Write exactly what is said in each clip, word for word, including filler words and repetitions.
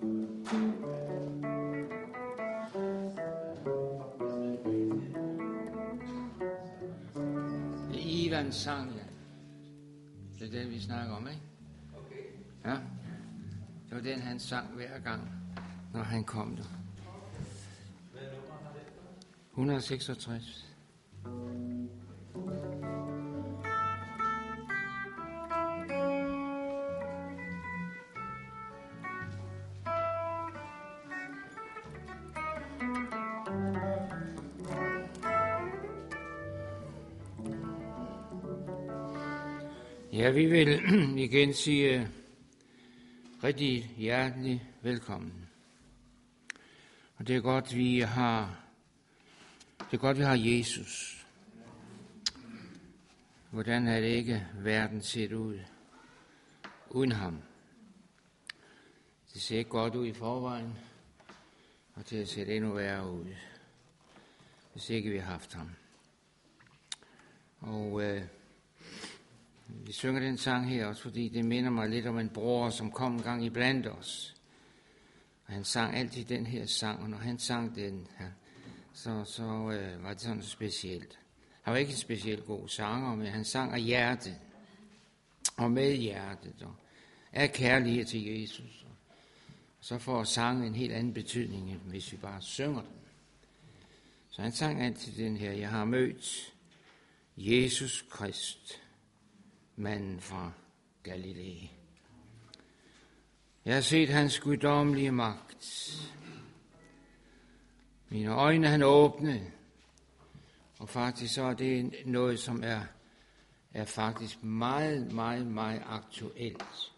Ivans sang, ja. Det er den, vi snakker om, ikke? Ja. Det var den, han sang hver gang, når han kom der. et hundrede og seksogtres. Ja, vi vil igen sige rigtig hjertelig velkommen. Og det er godt, vi har, det er godt, vi har Jesus. Hvordan er det ikke verden set ud uden ham? Det ser ikke godt ud i forvejen, og det ser endnu værre ud, hvis ikke vi har haft ham. Og øh, vi synger den sang her også, fordi det minder mig lidt om en bror, som kom en gang iblandt os. Og han sang altid den her sang, og når han sang den her, så, så øh, var det sådan specielt. Han var ikke en specielt god sanger, men han sang af hjertet, og med hjertet, og af kærlighed til Jesus. Og så får sangen en helt anden betydning, end hvis vi bare synger den. Så han sang altid den her: jeg har mødt Jesus Krist, manden fra Galilea. Jeg har set hans guddommelige magt. Mine øjne han åbnede. Og faktisk så er det noget, som er, er faktisk meget, meget, meget aktuelt.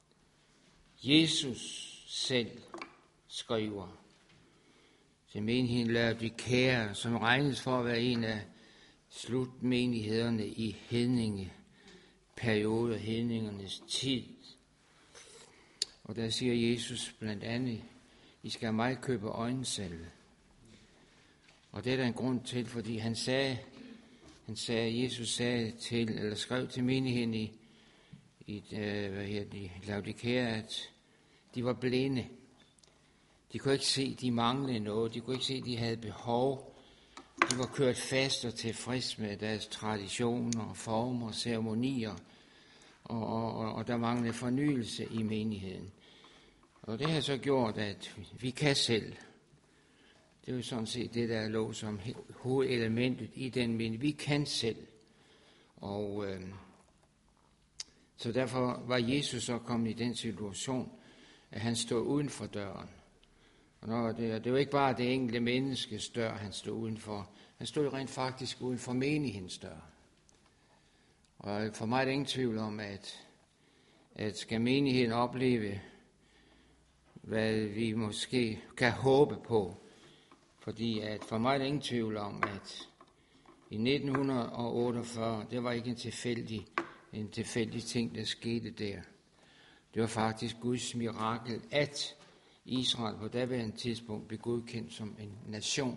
Jesus selv skriver til menigheden Laodikea, som regnes for at være en af slutmenighederne i hedninge periode, hedningernes tid. Og der siger Jesus blandt andet: I skal af mig købe øjensalve. Og det er der en grund til, fordi han sagde, han sagde, Jesus sagde til, eller skrev til menigheden i, i hvad hedder det, Laodikea, at de var blinde. De kunne ikke se, de manglede noget. De kunne ikke se, de havde behov. De var kørt fast og tilfreds med deres traditioner, former, ceremonier, og, og, og der manglede fornyelse i menigheden. Og det har så gjort, at vi kan selv. Det er jo sådan set det, der lå som hovedelementet i den menighed. Vi kan selv. Og øh, så derfor var Jesus så kommet i den situation, at han stod uden for døren. Og når det, det var ikke bare det enkelte menneskes dør, han stod udenfor. Han stod rent faktisk uden for menighedens dør. Og for mig er det ingen tvivl om, at, at skal menigheden opleve, hvad vi måske kan håbe på. Fordi at for mig er det ingen tvivl om, at i nitten otteogfyrre, det var ikke en tilfældig, en tilfældig ting, der skete der. Det var faktisk Guds mirakel, at Israel på daværende tidspunkt blev godkendt som en nation.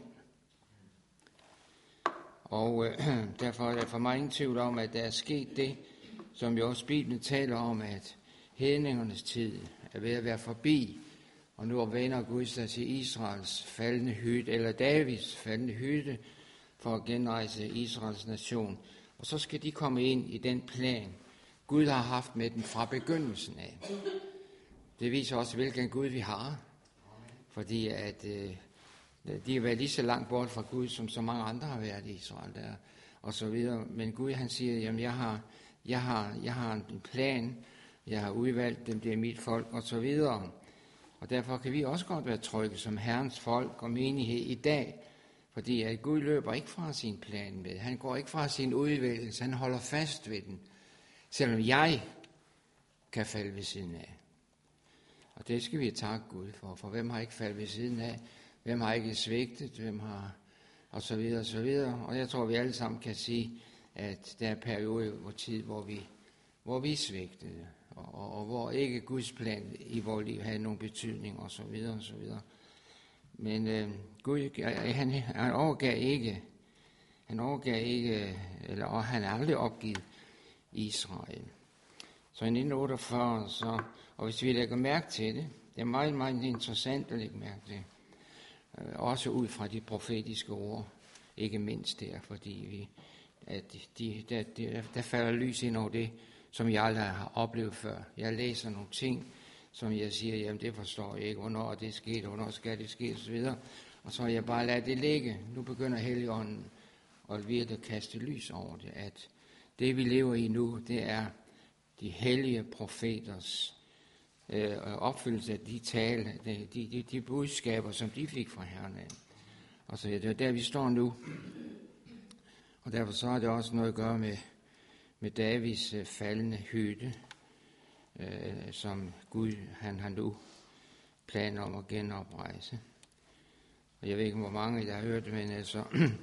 Og øh, derfor er der for mig ingen tvivl om, at der er sket det, som jo også Bibelen taler om, at hedningernes tid er ved at være forbi, og nu vender Gud sig til Israels faldende hytte, eller Davids faldende hytte, for at genrejse Israels nation. Og så skal de komme ind i den plan, Gud har haft med dem fra begyndelsen af. Det viser også, hvilken Gud vi har, fordi at øh, de har været lige så langt bort fra Gud, som så mange andre har været i Israel der, og så videre. Men Gud, han siger, jamen jeg har, jeg har, jeg har en plan, jeg har udvalgt dem, det er mit folk, og så videre. Og derfor kan vi også godt være trygge som Herrens folk og menighed i dag, fordi at Gud løber ikke fra sin plan med. Han går ikke fra sin udvælgelse, han holder fast ved den, selvom jeg kan falde ved siden af. Og det skal vi takke Gud for, for hvem har ikke faldet ved siden af, hvem har ikke svigtet, hvem har, og så videre, og så videre. Og jeg tror, vi alle sammen kan sige, at der er perioder hvor tid, hvor vi, hvor vi svigtede, og, og, og hvor ikke Guds plan i vores liv havde nogen betydning, og så videre, og så videre. Men øh, Gud, han, han overgav ikke, han overgav ikke, eller og han har aldrig opgivet Israel. Så i nitten otteogfyrre, så, og hvis vi lægger mærke til det, Det er meget, meget interessant at lægge mærke til. Også ud fra de profetiske ord, ikke mindst der, fordi vi, at de, der, der, der falder lys ind over det, som jeg aldrig har oplevet før. Jeg læser nogle ting, som jeg siger, jamen det forstår jeg ikke, hvornår det er sket, hvornår skal det ske, osv. Og så har jeg bare ladet det ligge. Nu begynder Helligånden at virkelig kaste lys over det, at det vi lever i nu, det er de hellige profeters øh, opfyldelse af de tale, de, de, de budskaber, som de fik fra Herren af. Og så det er der, vi står nu. Og derfor så har det også noget at gøre med, med Davids øh, faldende hytte, øh, som Gud han har nu planer om at genoprejse. Og jeg ved ikke, hvor mange der har hørt det, men altså,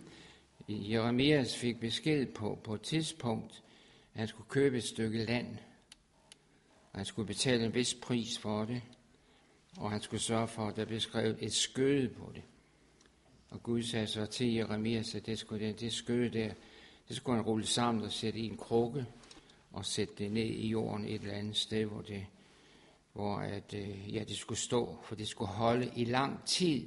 Jeremias fik besked på, på et tidspunkt, at han skulle købe et stykke land, og han skulle betale en vis pris for det, og han skulle sørge for, at der blev skrevet et skøde på det. Og Gud sagde så til Jeremias, at det, skulle, det, det skøde der, det skulle han rulle sammen og sætte i en krukke, og sætte det ned i jorden et eller andet sted, hvor det, hvor at, ja, det skulle stå, for det skulle holde i lang tid.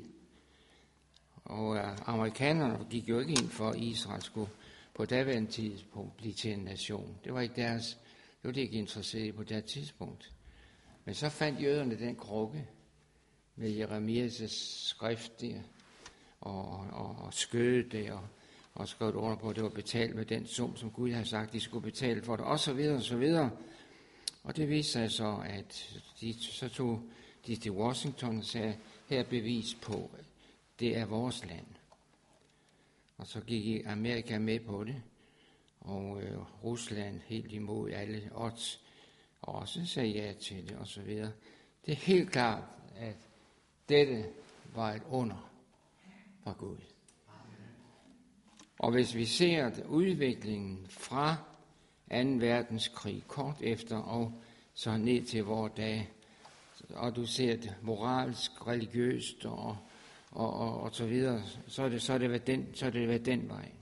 Og uh, amerikanerne gik jo ikke ind for, at Israel skulle på daværende tidspunkt blive til en nation. Det var ikke deres, det var de ikke interesseret i på det tidspunkt. Men så fandt jøderne den krukke med Jeremias' skrift der, og, og, og skødet det, og, og skrevet under på, at det var betalt med den sum, som Gud havde sagt, de skulle betale for det, og så videre, og så videre. Og det viste sig så, at de, så tog de til Washington og sagde, her er bevis på, det er vores land. Og så gik Amerika med på det, og øh, Rusland helt imod alle odds, og også sagde ja til det, og så videre. Det er helt klart, at dette var et under fra Gud. Og hvis vi ser udviklingen fra anden verdenskrig, kort efter, og så ned til vores dage, og du ser det moralsk, religiøst og Og, og, og så videre, så er det, så er det været den, så er det været den vej.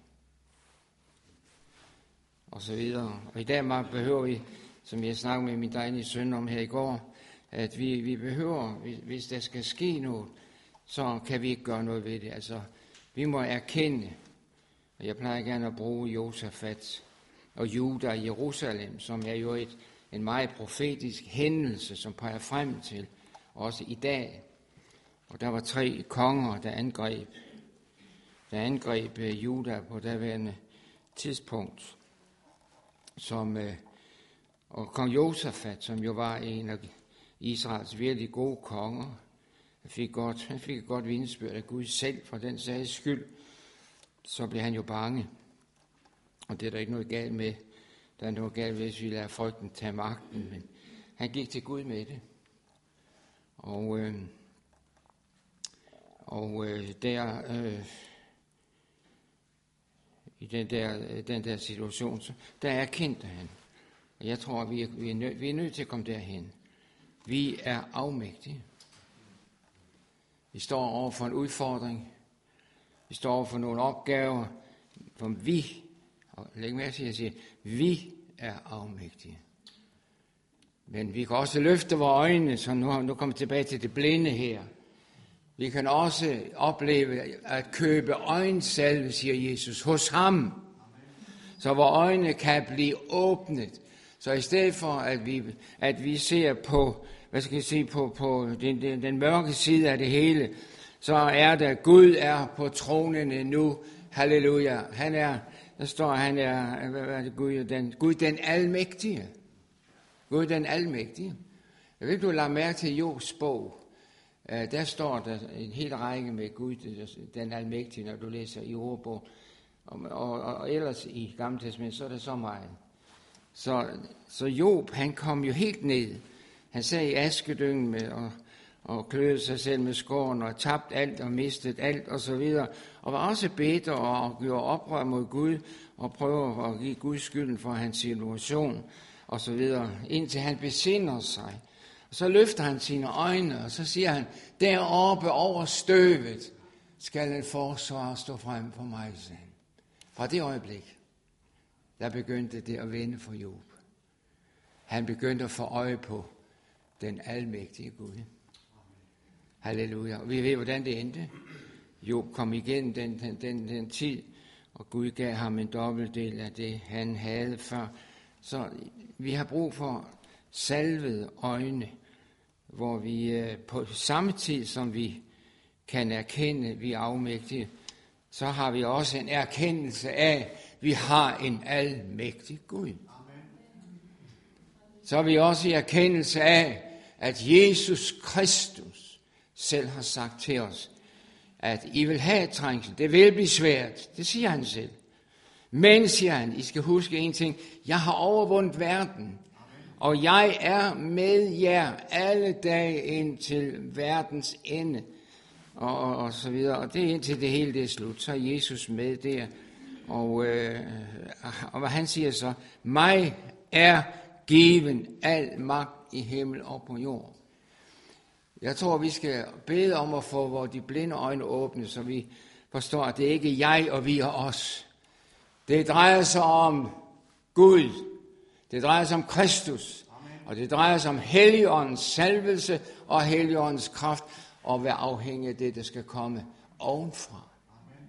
Og så videre. Og i dag behøver vi, som jeg snakkede med min dejlige søn om her i går, at vi, vi behøver, hvis, hvis der skal ske noget, så kan vi ikke gøre noget ved det. Altså, vi må erkende, og jeg plejer gerne at bruge Josafat og Juda i Jerusalem, som er jo et, en meget profetisk hændelse, som peger frem til, også i dag. Og der var tre konger, der angreb, der angreb Juda på daværende tidspunkt, som, og kong Josafat, som jo var en af Israels virkelig gode konger, han fik, godt, han fik et godt vidnesbyrd af Gud selv for den sags skyld, så blev han jo bange. Og det er der ikke noget galt med. Der er noget galt, hvis vi lader frygten tage magten, men han gik til Gud med det. Og øh, Og øh, der, øh, i den der, den der situation, så, der erkendte han. Og jeg tror, vi er, vi, er nød, vi er nødt til at komme derhen. Vi er afmægtige. Vi står over for en udfordring. Vi står over for nogle opgaver, hvor vi, og læg mærke til, at jeg siger, vi er afmægtige. Men vi kan også løfte vores øjne, så nu, nu kommer vi tilbage til det blinde her. Vi kan også opleve at købe øjensalve, siger Jesus, hos ham. Så vores øjne kan blive åbnet. Så i stedet for, at vi, at vi ser på, hvad skal jeg sige, på, på den, den, den mørke side af det hele, så er der, Gud er på tronen nu. Halleluja. Han er, der står, han er, hvad er det, Gud, den, Gud den almægtige. Gud den almægtige. Jeg ved, du lader mærke til Jobs bog. Der står der en hel række med Gud, den almægtige, når du læser i ordbog. Og, og, og ellers i Gamle Testament, så er der så meget. Så, så Job, han kom jo helt ned. Han sad i askedyngen med og, og kløede sig selv med skåren og tabt alt og mistet alt og så videre. Og var også bitter og gjorde oprør mod Gud og prøver at give Gud skylden for hans situation og så videre, indtil han besinder sig. Og så løfter han sine øjne, og så siger han, deroppe over støvet skal en forsvar stå frem for mig selv. Fra det øjeblik, der begyndte det at vende for Job. Han begyndte at få øje på den almægtige Gud. Halleluja. Og vi ved, hvordan det endte. Job kom igennem den, den, den, den tid, og Gud gav ham en dobbeltdel af det, han havde før. Så vi har brug for salvede øjne, hvor vi på samme tid, som vi kan erkende, at vi er afmægtige, så har vi også en erkendelse af, at vi har en almægtig Gud. Så er vi også i erkendelse af, at Jesus Kristus selv har sagt til os, at I vil have trængsel. Det vil blive svært. Det siger han selv. Men, siger han, I skal huske en ting. Jeg har overvundet verden. Og jeg er med jer alle dage ind til verdens ende. Og, og, og så videre. Og det er indtil det hele det er slut. Så er Jesus med der. Og, øh, og hvad han siger så? Mig er given al magt i himmel og på jord. Jeg tror, vi skal bede om at få vores de blinde øjne åbne, så vi forstår, at det ikke er jeg og vi og os. Det drejer sig om Gud. Det drejer sig om Kristus. Amen. Og det drejer sig om Helligåndens salvelse og Helligåndens kraft, og være afhængig af det, der skal komme ovenfra. Amen.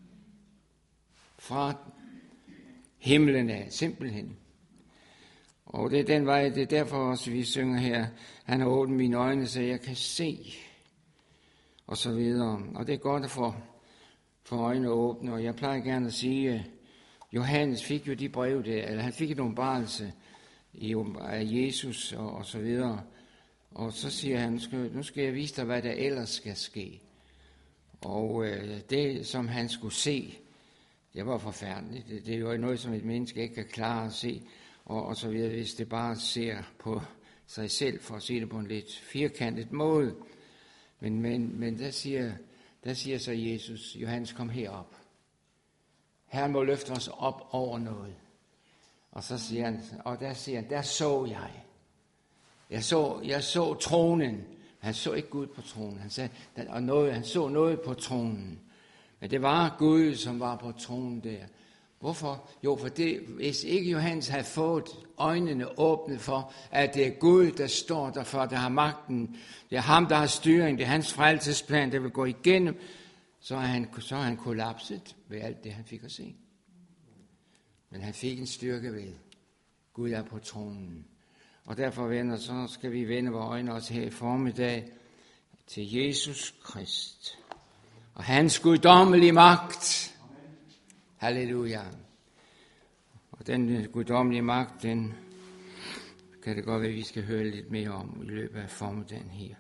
Fra himlen af, simpelthen. Og det er den vej, det er derfor også, vi synger her, han har åbnet mine øjne, så jeg kan se, og så videre. Og det er godt at få, få øjnene åbne, og jeg plejer gerne at sige, Johannes fik jo de breve der, eller han fik en åbenbarelse af Jesus, og, og så videre. Og så siger han, nu skal, nu skal jeg vise dig, hvad der ellers skal ske. Og øh, det, som han skulle se, det var forfærdeligt. Det, det er jo noget, som et menneske ikke kan klare at se. Og, og så videre, hvis det bare ser på sig selv, for at se det på en lidt firkantet måde. Men, men, men der, siger, der siger så Jesus, Johannes, kom herop. Herren må løfte os op over noget. Og så siger han, og der siger han, der så jeg. Jeg så, jeg så tronen. Han så ikke Gud på tronen. Han, sagde, og noget, han så noget på tronen. Men det var Gud, som var på tronen der. Hvorfor? Jo, for det, hvis ikke Johannes havde fået øjnene åbne for, at det er Gud, der står derfor, der har magten, det er ham, der har styring, det er hans frelsesplan, der vil gå igennem, så er han, så er han kollapset ved alt det, han fik at se. Men han fik en styrke ved. Gud er på tronen. Og derfor, venner, så skal vi vende vores øjne også her i formiddag til Jesus Krist og hans guddommelige magt. Halleluja. Og den guddommelige magt, den kan det godt være, at vi skal høre lidt mere om i løbet af formiddagen her.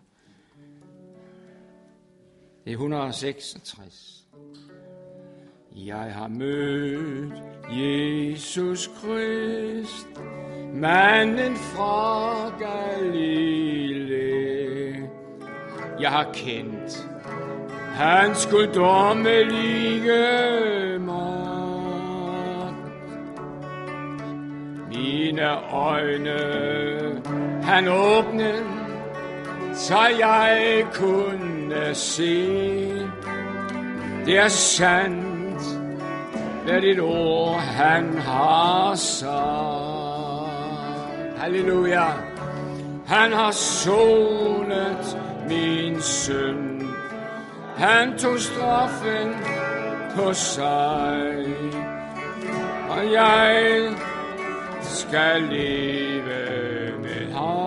Det er et hundrede og seksogtres. Jeg har mødt Jesus Krist, manden fra Galilea. Jeg har kendt hans guddommelige magt. Mine øjne han åbnede, så jeg kunne se. Det er sandt, hvad dit ord han har sagt. Halleluja. Han har sonet min synd. Han tog straffen på sig, og jeg skal leve med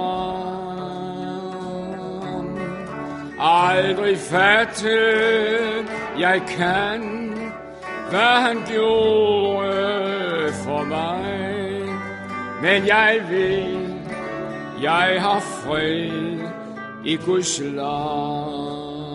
ham. Aldrig fatte jeg kan, hvad han gjorde for mig, men jeg ved, jeg har fred i Guds lam.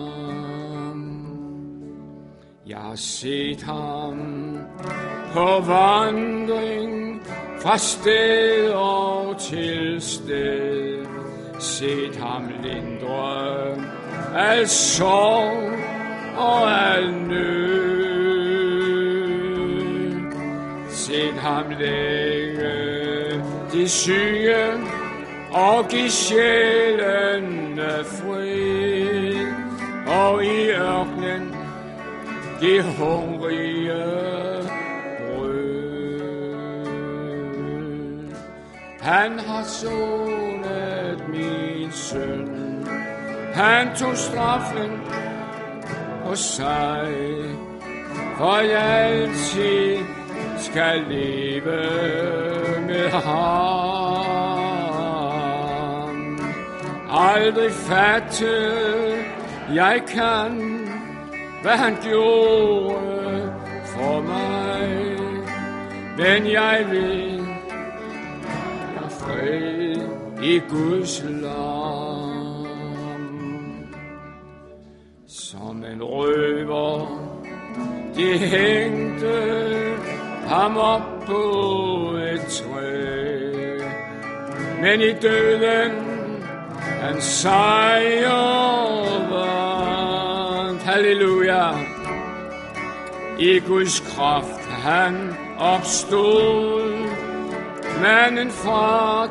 Jeg har set ham på vandring fra sted og til sted, set ham lindre al sorg og al nød, set ham lægge de syge og give sjælen fred, og i ørkenen give hungrige brød. Han har sonet min synd, Han tog straffen på sig, for jeg altid skal leve med ham. Aldrig fatte jeg kan, hvad han gjorde for mig, men jeg ved, jeg er fred i Guds lam. Som en røver, de hængte ham op på et træ, men i døden han sejr vandt. Halleluja! I Guds kraft han opstod, manden fra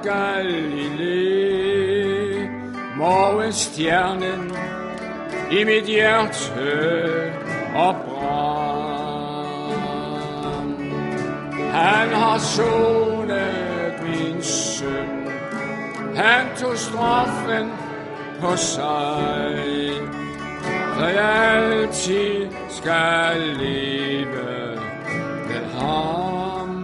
Galilei, morgenstjernen i mit hjerte opbrand. Han har sonet min synd, han tog straffen på sig, så jeg altid skal leve med ham.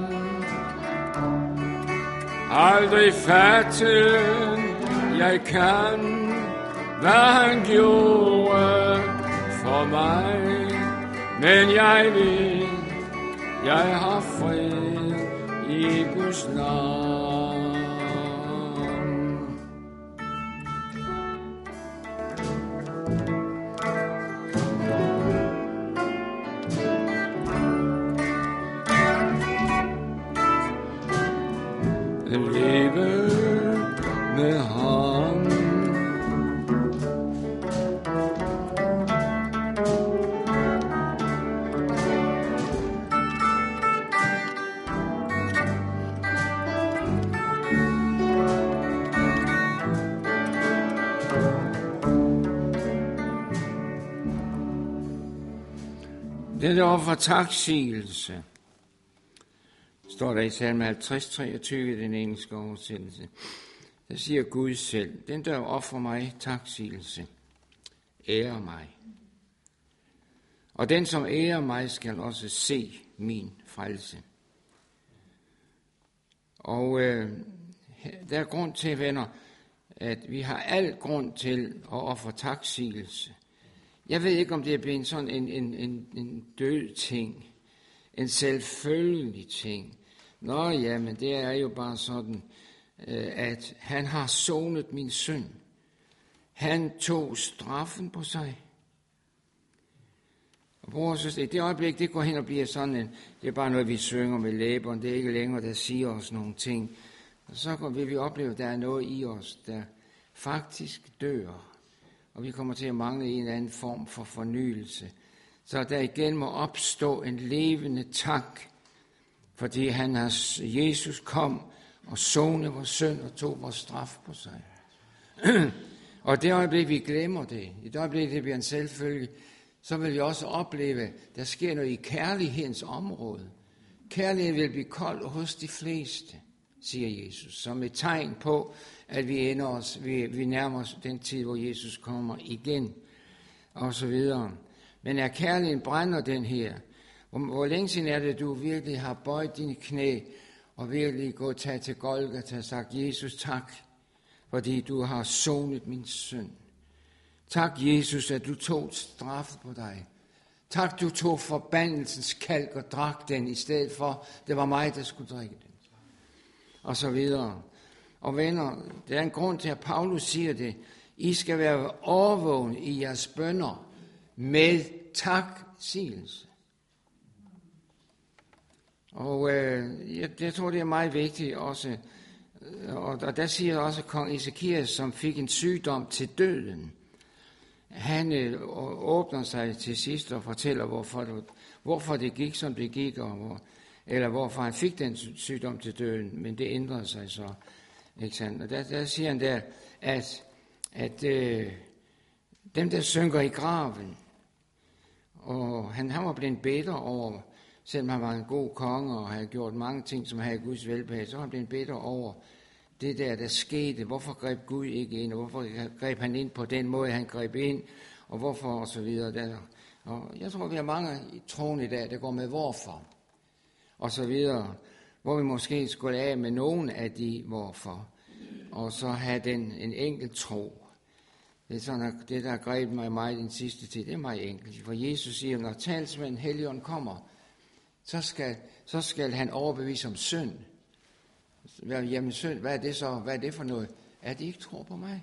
Aldrig fatte jeg kan, hvad han gjorde for mig, men jeg ved, jeg har fred i Guds navn. Leve med ham. Det er offer taksigelse, står der i salme halvtreds treogtyve, den engelske oversættelse. Der siger Gud selv, den der offer mig taksigelse, ærer mig. Og den som ærer mig, skal også se min frelse. Og øh, der er grund til, venner, at vi har al grund til at ofre taksigelse. Jeg ved ikke, om det er blevet sådan en, en, en, en død ting, en selvfølgelig ting. Nå ja, men det er jo bare sådan, at han har sonet min synd. Han tog straffen på sig. Og bror og søster, i det øjeblik, det går hen og bliver sådan en, det er bare noget, vi synger med læberne, det er ikke længere, der siger os nogle ting. Og så vil vi opleve, at der er noget i os, der faktisk dør. Og vi kommer til at mangle en eller anden form for fornyelse. Så der igen må opstå en levende tak, fordi han har, Jesus kom og sonede vores synd og tog vores straf på sig. Og det øjeblik, vi glemmer det, i det øjeblik, det bliver en selvfølge, så vil vi også opleve, at der sker noget i kærlighedens område. Kærligheden vil blive kold hos de fleste, siger Jesus, som et tegn på, at vi ender os, vi, vi nærmer os den tid, hvor Jesus kommer igen, og så videre. Men er kærligheden brænder den her? Hvor, hvor længe siden er det, at du virkelig har bøjet dine knæ, og virkelig gået tage til Golgata og sagt, Jesus, tak, fordi du har sonet min synd. Tak, Jesus, at du tog straf på dig. Tak, du tog forbandelsens kalk og drak den, i stedet for, det var mig, der skulle drikke den. Og så videre. Og venner, der er en grund til, at Paulus siger det. I skal være overvågne i jeres bønner med taksigelse. Og øh, jeg, jeg tror, det er meget vigtigt også. Og, og der siger også kong Ezekias, som fik en sygdom til døden. Han øh, åbner sig til sidst og fortæller, hvorfor det, hvorfor det gik, som det gik, og hvor, eller hvorfor han fik den sygdom til døden. Men det ændrede sig så. Ikke sandt? Og der, der siger han der, at, at øh, dem, der synker i graven, og han, han var blevet bitter over, selvom han var en god konge og havde gjort mange ting, som havde Guds velbehag, så var han blevet bitter over det der, der skete. Hvorfor greb Gud ikke ind, og hvorfor greb han ind på den måde, han greb ind, og hvorfor, og så videre. Der. Og jeg tror, vi har mange i troen i dag, der går med hvorfor, og så videre. Hvor vi måske skulle af med nogen af de hvorfor, og så have den en enkelt tro. Det er sådan, at det, der har grebet mig meget den sidste tid, det er meget enkelt. For Jesus siger, når talsmanden Helligånden kommer, så skal, så skal han overbevise om synd. Jamen synd, hvad er det så? Hvad er det for noget? Er det ikke tror på mig?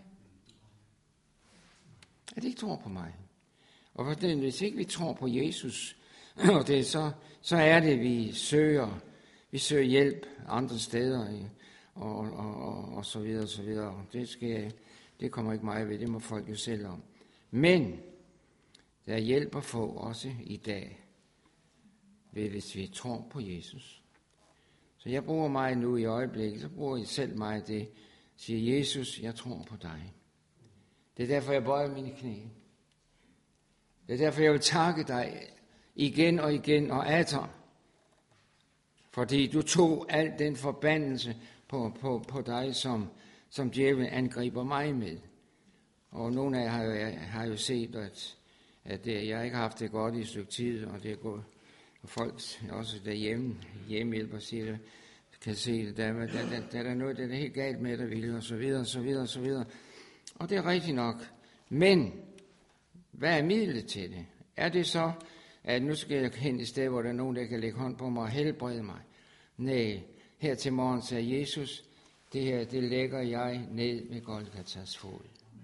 Er det ikke tror på mig? Og for det, hvis ikke vi tror på Jesus, og det, så, så er det, vi søger, vi søger hjælp andre steder, og, og, og, og så videre, og så videre. Det, skal, det kommer ikke mig ved, det må folk jo selv om. Men der er hjælp at få også i dag, hvis vi tror på Jesus. Så jeg bruger mig nu i øjeblikket, så bruger jeg selv mig det, siger Jesus, jeg tror på dig. Det er derfor, jeg bøjer mine knæ. Det er derfor, jeg vil takke dig igen og igen og atter. Fordi du tog al den forbandelse på, på, på dig, som, som djævlen angriber mig med. Og nogle af jer har jo, har jo set, at, at det, jeg ikke har haft det godt i et stykke tid, og det er gået. Og folk også derhjemme, hjemmehjælper siger det, kan se det, der, der, der, der er der noget, der er helt galt med dig, Ville, og så videre, og så videre, og så videre. Og det er rigtigt nok. Men, hvad er midlet til det? Er det så, at nu skal jeg hen et sted, hvor der er nogen, der kan lægge hånd på mig og helbrede mig? Nej, her til morgen sagde Jesus, det her, det lægger jeg ned ved Golgatas fod.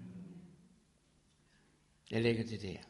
Jeg lægger det der.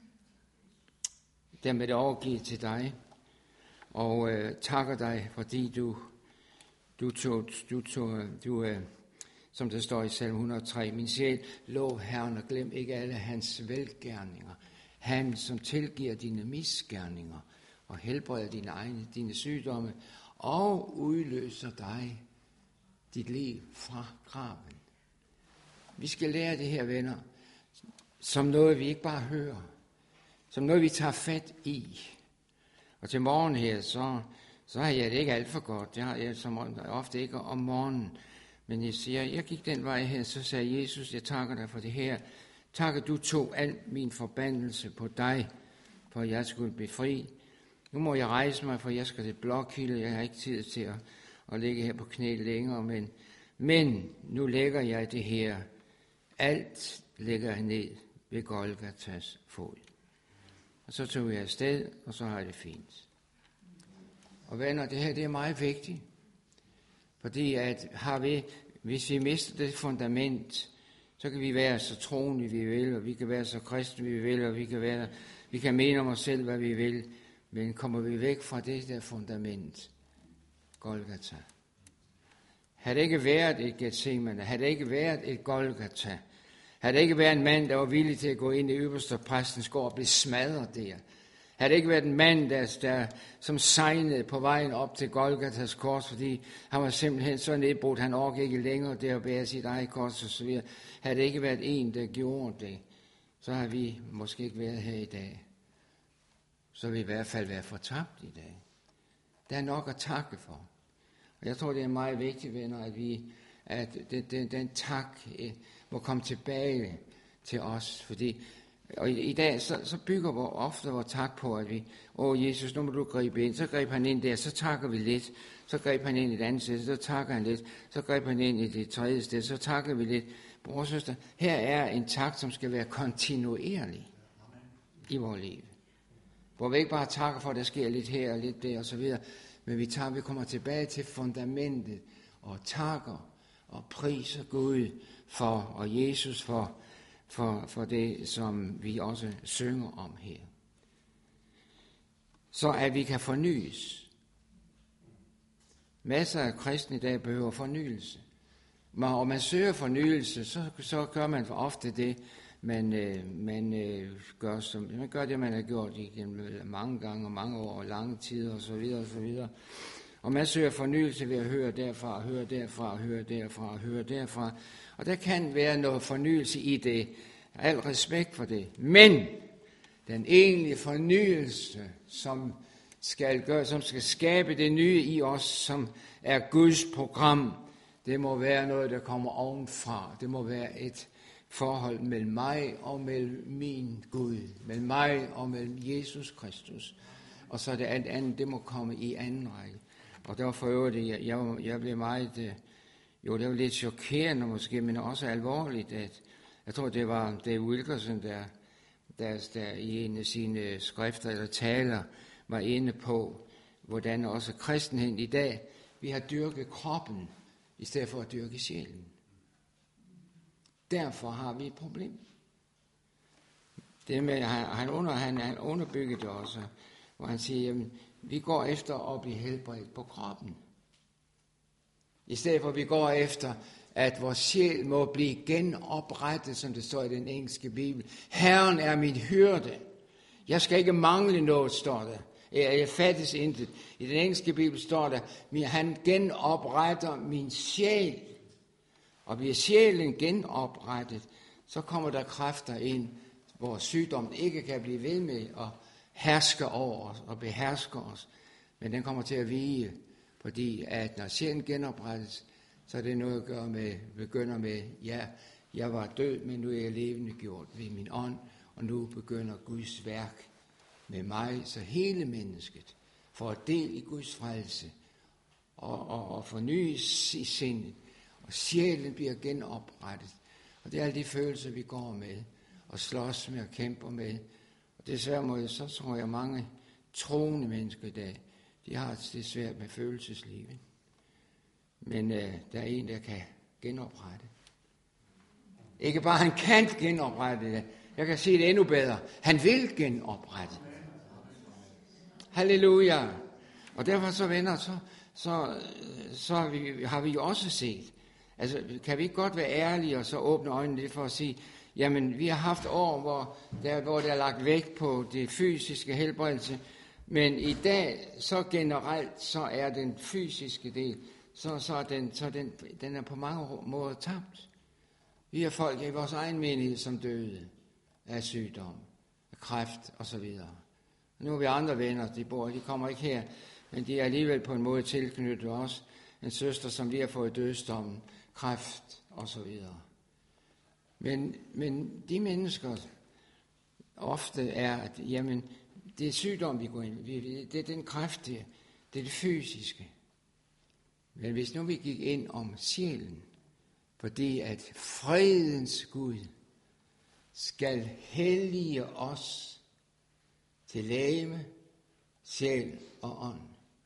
Dermed det overgivet til dig, og øh, takker dig, fordi du, du tog, du tog, du, øh, som der står i Salme et hundrede og tre, min sjæl, lov Herren og glem ikke alle hans velgerninger. Han, som tilgiver dine misgerninger og helbreder dine egne, dine sygdomme, og udløser dig dit liv fra graven. Vi skal lære det her, venner, som noget, vi ikke bare hører, som noget, vi tager fat i. Og til morgen her, så, så har jeg det ikke alt for godt. Det har jeg som ofte ikke om morgenen. Men jeg siger, jeg gik den vej her, så sagde Jesus, jeg takker dig for det her. Tak, at du tog al min forbandelse på dig, for jeg skulle blive fri. Nu må jeg rejse mig, for jeg skal til Blokhilde. Jeg har ikke tid til at, at ligge her på knæ længere, men, men nu lægger jeg det her. Alt lægger jeg ned ved Golgatas fod. Og så tog jeg afsted, og så har jeg det fint. Og venner, det her det er meget vigtigt. Fordi at har vi, hvis vi mister det fundament, så kan vi være så troende, vi vil, og vi kan være så kristne, vi vil, og vi kan, være, vi kan mene om os selv, hvad vi vil. Men kommer vi væk fra det der fundament, Golgata. Havde det ikke været et Gethsemane, havde det ikke været et Golgata, havde det ikke været en mand, der var villig til at gå ind i øverste præstens gård og blive smadret der, havde det ikke været en mand, der, der som sejnede på vejen op til Golgatas kors, fordi han var simpelthen så nedbrudt, han orkede ikke længere der at bære sit eget kors og så videre. Havde det ikke været en, der gjorde det, så har vi måske ikke været her i dag. Så vil vi i hvert fald være fortabt i dag. Der er nok at takke for. Og jeg tror, det er meget vigtigt, venner, at vi, at den, den, den tak må komme tilbage til os. Fordi, og i, i dag, så, så bygger vi ofte vores tak på, at vi, åh Jesus, nu må du gribe ind. Så greb han ind der, så takker vi lidt. Så greb han ind i et andet sted, så takker han lidt. Så greb han ind i det tredje sted, så takker vi lidt. Bror og søster, her er en tak, som skal være kontinuerlig i vores liv. Hvor vi ikke bare takker for, at der sker lidt her og lidt der og så videre, men vi, tager, vi kommer tilbage til fundamentet og takker og priser Gud for, og Jesus for, for, for det, som vi også synger om her. Så at vi kan fornyes. Masser af kristne i dag behøver fornyelse. Og man søger fornyelse, så, så gør man for ofte det, man, øh, man, øh, gør, som, man gør det, man har gjort igennem mange gange og mange år og lange tider osv. Og, så videre. Og man søger fornyelse ved at høre derfra, høre derfra, høre derfra, høre derfra. Og der kan være noget fornyelse i det. Al respekt for det. Men den egentlige fornyelse, som skal gøre, som skal skabe det nye i os, som er Guds program, Det må være noget, der kommer ovenfra. Det må være et forhold mellem mig og mellem min Gud. Mellem mig og mellem Jesus Kristus. Og så det alt andet, det må komme i anden række. Og derfor var det, jeg, jeg, jeg blev meget, jo det var lidt chokerende måske, men også alvorligt, at jeg tror, det var Dave Wilkerson, der, der, der i en af sine skrifter eller taler var inde på, hvordan også kristenheden i dag, vi har dyrket kroppen, i stedet for at dyrke sjælen. Derfor har vi et problem. Det med, han, under, han, han underbygger det også, hvor han siger, jamen, vi går efter at blive helbredt på kroppen. I stedet for, at vi går efter, at vores sjæl må blive genoprettet, som det står i den engelske bibel. Herren er min hyrde. Jeg skal ikke mangle noget, står der. Jeg fattes intet. I den engelske bibel står der, at han genopretter min sjæl. Og bliver sjælen genoprettet, så kommer der kræfter ind, hvor sygdommen ikke kan blive ved med at herske over os og beherske os. Men den kommer til at vige, fordi at når sjælen genoprettes, så er det noget at gøre med, begynder med, ja, jeg var død, men nu er jeg levende gjort ved min ånd, og nu begynder Guds værk med mig, så hele mennesket får del i Guds frelse og, og, og fornyes i sindet, og sjælen bliver genoprettet. Og det er alle de følelser, vi går med, og slås med og kæmper med. Og desværre må jeg, så tror jeg, mange troende mennesker i dag, de har det svært med følelseslivet. Men øh, der er en, der kan genoprette. Ikke bare han kan genoprette det, jeg kan sige det endnu bedre. Han vil genoprette. Halleluja. Og derfor så venner, så, så, så har, vi, har vi jo også set, altså kan vi ikke godt være ærlige og så åbne øjnene lidt for at sige, jamen vi har haft år, hvor der, hvor der er lagt vægt på det fysiske helbredelse, men i dag så generelt, så er den fysiske del, så, så, er den, så den, den er på mange måder tabt. Vi har folk i vores egen menighed, som døde af sygdom, af kræft osv. Nu har vi andre venner, de bor, de kommer ikke her, men de er alligevel på en måde tilknyttet os. En søster, som lige har fået dødsdommen, kræft osv. Men, men de mennesker ofte er, at jamen, det er sygdom, vi går ind i. Det er den kræft, det er det fysiske. Men hvis nu vi gik ind om sjælen, fordi at fredens Gud skal hellige os til legeme, sjæl og ånd.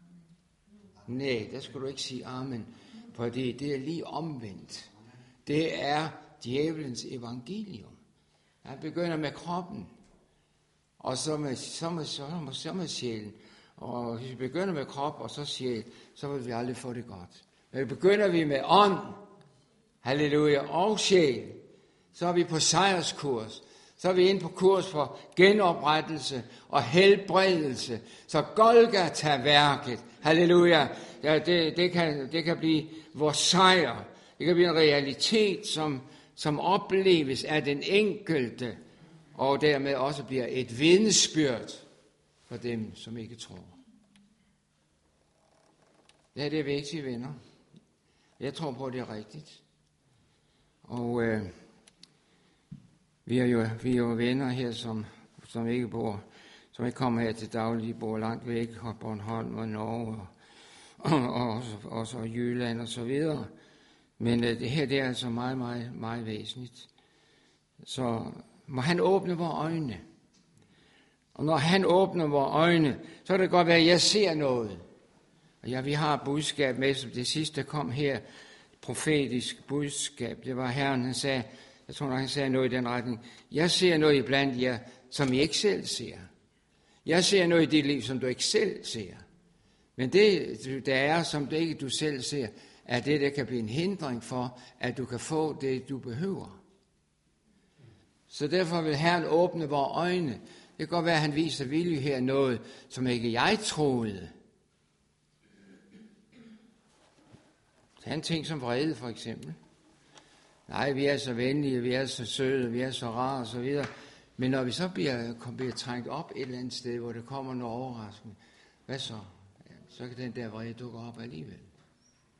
Nej, der skal du ikke sige amen, fordi det er lige omvendt. Det er djævelens evangelium. Han begynder med kroppen, og så med, så med, så med, så med sjælen. Og hvis vi begynder med krop og så sjæl, så vil vi aldrig få det godt. Men begynder vi med ånd, halleluja, og sjæl, så er vi på sejrskurs. Så er vi inde på kurs for genoprettelse og helbredelse. Så Golgata-værket, halleluja, ja, det, det, kan, det kan blive vores sejr. Det kan blive en realitet, som, som opleves af den enkelte, og dermed også bliver et vidnesbyrd for dem, som ikke tror. Det her det er vigtigt, venner. Jeg tror på, at det er rigtigt. Og øh, vi er jo vi er jo venner her, som, som ikke bor, som ikke kommer her til daglig, de bor langt væk, og Bornholm og Norge, og, og, og også, også Jylland og så videre. Men øh, det her det er altså meget, meget, meget væsentligt. Så må han åbne vores øjne. Og når han åbner vores øjne, så kan det godt være, at jeg ser noget. Og ja, vi har et budskab med, som det sidste kom her, profetisk budskab. Det var Herren, han sagde, jeg tror nok, han sagde noget i den retning. Jeg ser noget iblandt jer, som I ikke selv ser. Jeg ser noget i dit liv, som du ikke selv ser. Men det, der er, som det ikke du selv ser, er det, der kan blive en hindring for, at du kan få det, du behøver. Så derfor vil Herren åbne vores øjne. Det kan godt være, at han viser vilje her noget, som ikke jeg troede. Så han ting som vrede, for eksempel. Nej, vi er så venlige, vi er så søde, vi er så rare, og så videre. Men når vi så bliver, bliver trængt op et eller andet sted, hvor der kommer noget overraskende, hvad så? Ja, så kan den der vrede dukke op alligevel.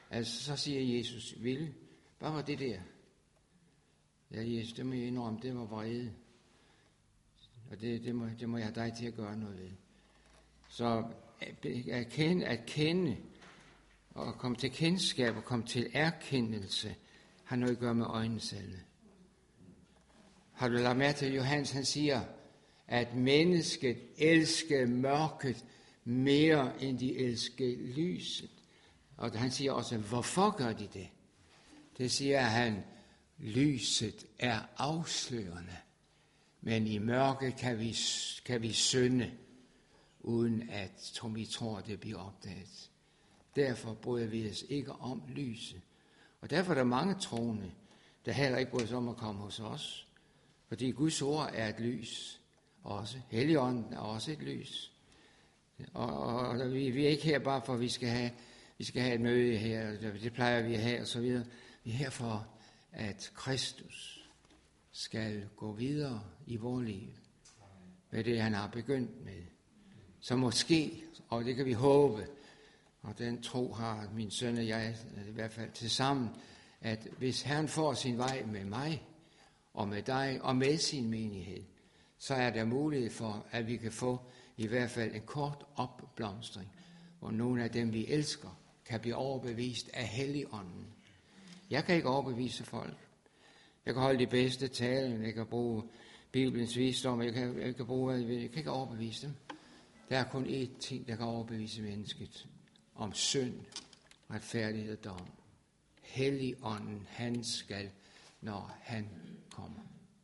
Altså, så siger Jesus, vil, hvad var det der? Ja, Jesus, det må jeg indrømme, det var vrede. Og det, det, må, det må jeg have dig til at gøre noget ved. Så at kende, at kende og komme til kendskab og komme til erkendelse, har noget at gøre med øjensalve. Har du lagt mærke til, Johannes han siger, at mennesket elsker mørket mere end de elsker lyset. Og han siger også, hvorfor gør de det? Det siger han, lyset er afslørende, men i mørket kan vi, kan vi synde, uden at vi tror, det bliver opdaget. Derfor bryder vi os ikke om lyset. Og derfor er der mange troende, der heller ikke bryder sig om at komme hos os. Fordi Guds ord er et lys også. Helligånden er også et lys. Og, og, og vi, vi er ikke her bare for, at vi skal have, vi skal have et møde her, det plejer vi at have og så videre. Vi er her for, at Kristus skal gå videre i vores liv med det, han har begyndt med. Så måske, og det kan vi håbe, og den tro har min søn og jeg i hvert fald til sammen, at hvis Herren får sin vej med mig, og med dig, og med sin menighed, så er der mulighed for, at vi kan få i hvert fald en kort opblomstring, hvor nogle af dem, vi elsker, kan blive overbevist af Helligånden. Jeg kan ikke overbevise folk. Jeg kan holde de bedste taler, jeg kan bruge Bibelens visdom, jeg kan, jeg kan bruge, jeg kan ikke overbevise dem. Der er kun én ting, der kan overbevise mennesket om synd, retfærdighed og dom. Helligånden, han skal, når han kommer.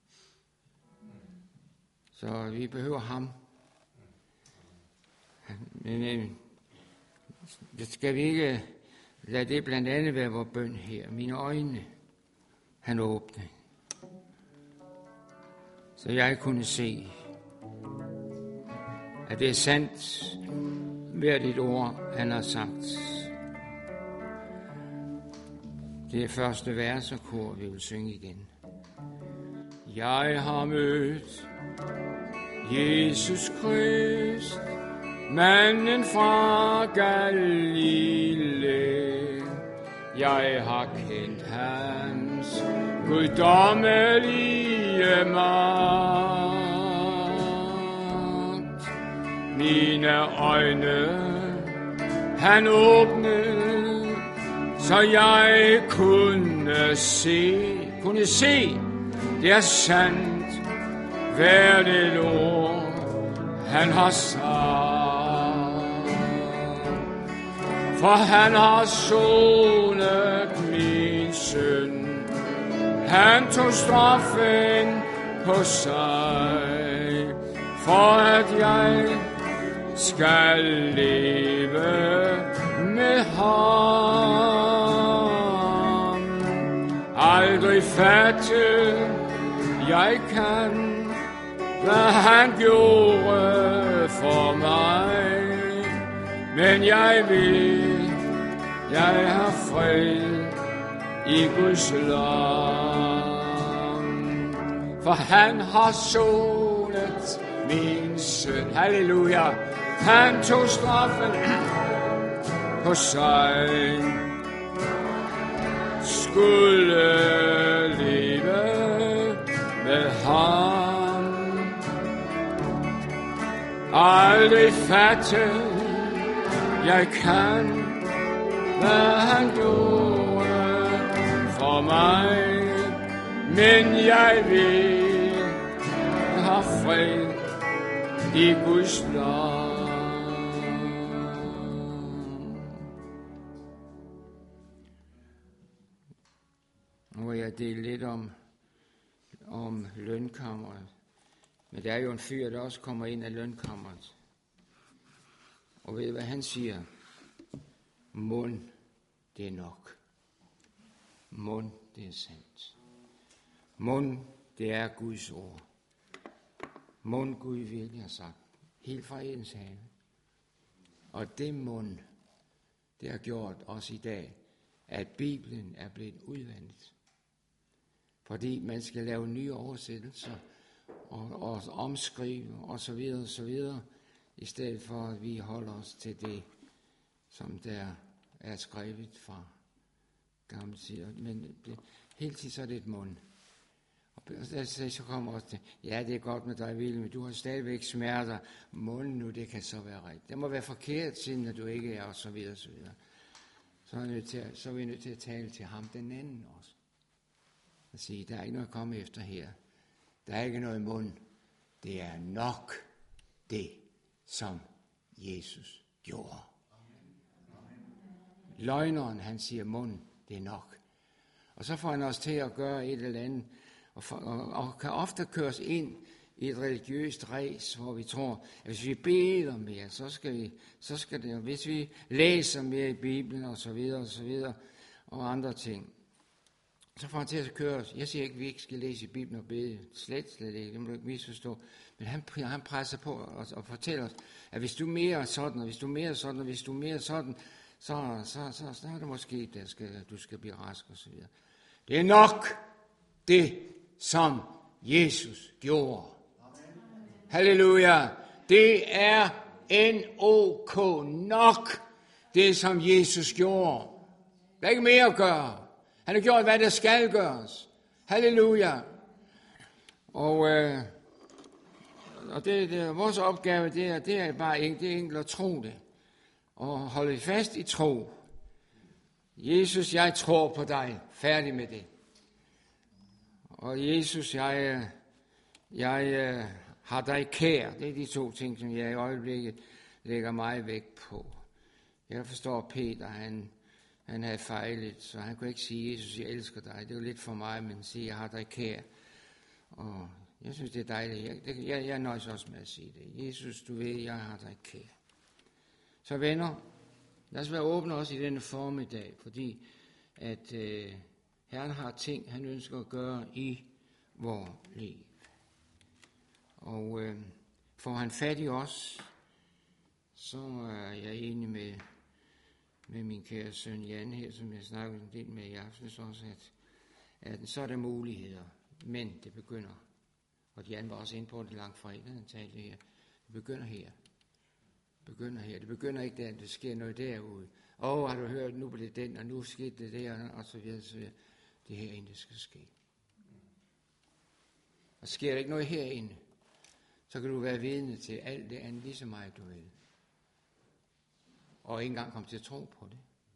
Så vi behøver ham. Men det skal vi ikke lade det blandt andet være vores bøn her. Mine øjne, han åbnede, så jeg kunne se, at det er sandt, hvert et ord, han har sagt. Det er første vers og kor, vi vil synge igen. Jeg har mødt Jesus Krist, manden fra Galilea. Jeg har kendt hans guddommelige magt. Mine øjne han åbnede, så jeg kunne se, kunne se, det er sandt, hvert et ord han har sagt. For han har sonet min synd, han tog straffen på sig, for at jeg skal leve med ham. Aldrig fatte jeg kan, hvad han gjorde for mig, men jeg ved, jeg har fred i Guds land. For han har sonet min synd. Halleluja. Han tog straffen på sig, skulle leve med ham. Aldrig fatte jeg kan, hvad han gjorde for mig, men jeg ved, jeg har fred i Guds land. Nu vil jeg dele lidt om, om lønkammeret. Men der er jo en fyr, der også kommer ind af lønkammeret. Og ved hvad han siger? Mund, det er nok. Mund, det er sandt. Mund, det er Guds ord. Mund, Gud virkelig har sagt. Helt fra Edens have. Og det mund, det har gjort os i dag, at Bibelen er blevet udvandet. Fordi man skal lave nye oversættelser og, og omskrive og så videre og så videre, i stedet for at vi holder os til det, som der er skrevet fra gammel siger. Men det, hele tiden så er det et mund. Og så kommer også det, ja, det er godt med dig, Ville, men du har stadigvæk smerter. Munden nu, det kan så være rigtigt. Det må være forkert, siden at du ikke er, og så videre, og så videre. Så er, nødt til at, så er vi nødt til at tale til ham, den anden også. Og sige, der er ikke noget at komme efter her. Der er ikke noget i munden. Det er nok det, som Jesus gjorde. Løgneren, han siger, munden, det er nok. Og så får han os til at gøre et eller andet, og, for, og, og kan ofte køres ind i et religiøst ræs, hvor vi tror, at hvis vi beder mere, så skal vi, så skal det, og hvis vi læser mere i Bibelen, og så videre, og så videre, og andre ting, så får han til at køre os. Jeg siger ikke, at vi ikke skal læse i Bibelen og bede. Slet, slet ikke. Det må du ikke misforstå. Men han, han presser på os og fortæller os, at hvis du er mere sådan, og hvis du er mere sådan, og hvis du er mere sådan, så, så, så, så er det måske, at skal, du skal blive rask og så videre. Det er nok det, som Jesus gjorde. Amen. Halleluja. Det er N O K nok det, som Jesus gjorde. Der er ikke mere at gøre. Han har gjort, hvad der skal gøres. Halleluja. Og, øh, og det, det, vores opgave, det er, det er bare enkelt, det er enkelt at tro det. Og holde fast i tro. Jesus, jeg tror på dig. Færdig med det. Og Jesus, jeg, jeg har dig kær. Det er de to ting, som jeg i øjeblikket lægger meget vægt på. Jeg forstår Peter, han... Han havde fejlet, så han kunne ikke sige, Jesus, jeg elsker dig. Det var lidt for mig, men sige, jeg har dig kær. Og jeg synes, det er dejligt. Jeg, det, jeg, jeg nøjes også med at sige det. Jesus, du ved, jeg har dig kær. Så venner, lad os være åbne også i denne formiddag, fordi at øh, Herren har ting, han ønsker at gøre i vores liv. Og øh, får han fat i os, så er jeg enig med med min kære søn Jan her, som jeg snakkede en del med i aften også, at, at så er der muligheder, men det begynder, og Jan var også inde på det langt fredag, han talte her, det begynder her, det begynder her, det begynder ikke der, det sker noget derude, åh, oh, har du hørt, nu blev det den, og nu skete det der, og så videre, så videre. Det er herinde, det skal ske. Og sker der ikke noget herinde, så kan du være vidne til alt det andet, lige så meget du vil. Og ikke engang komme til at tro på det.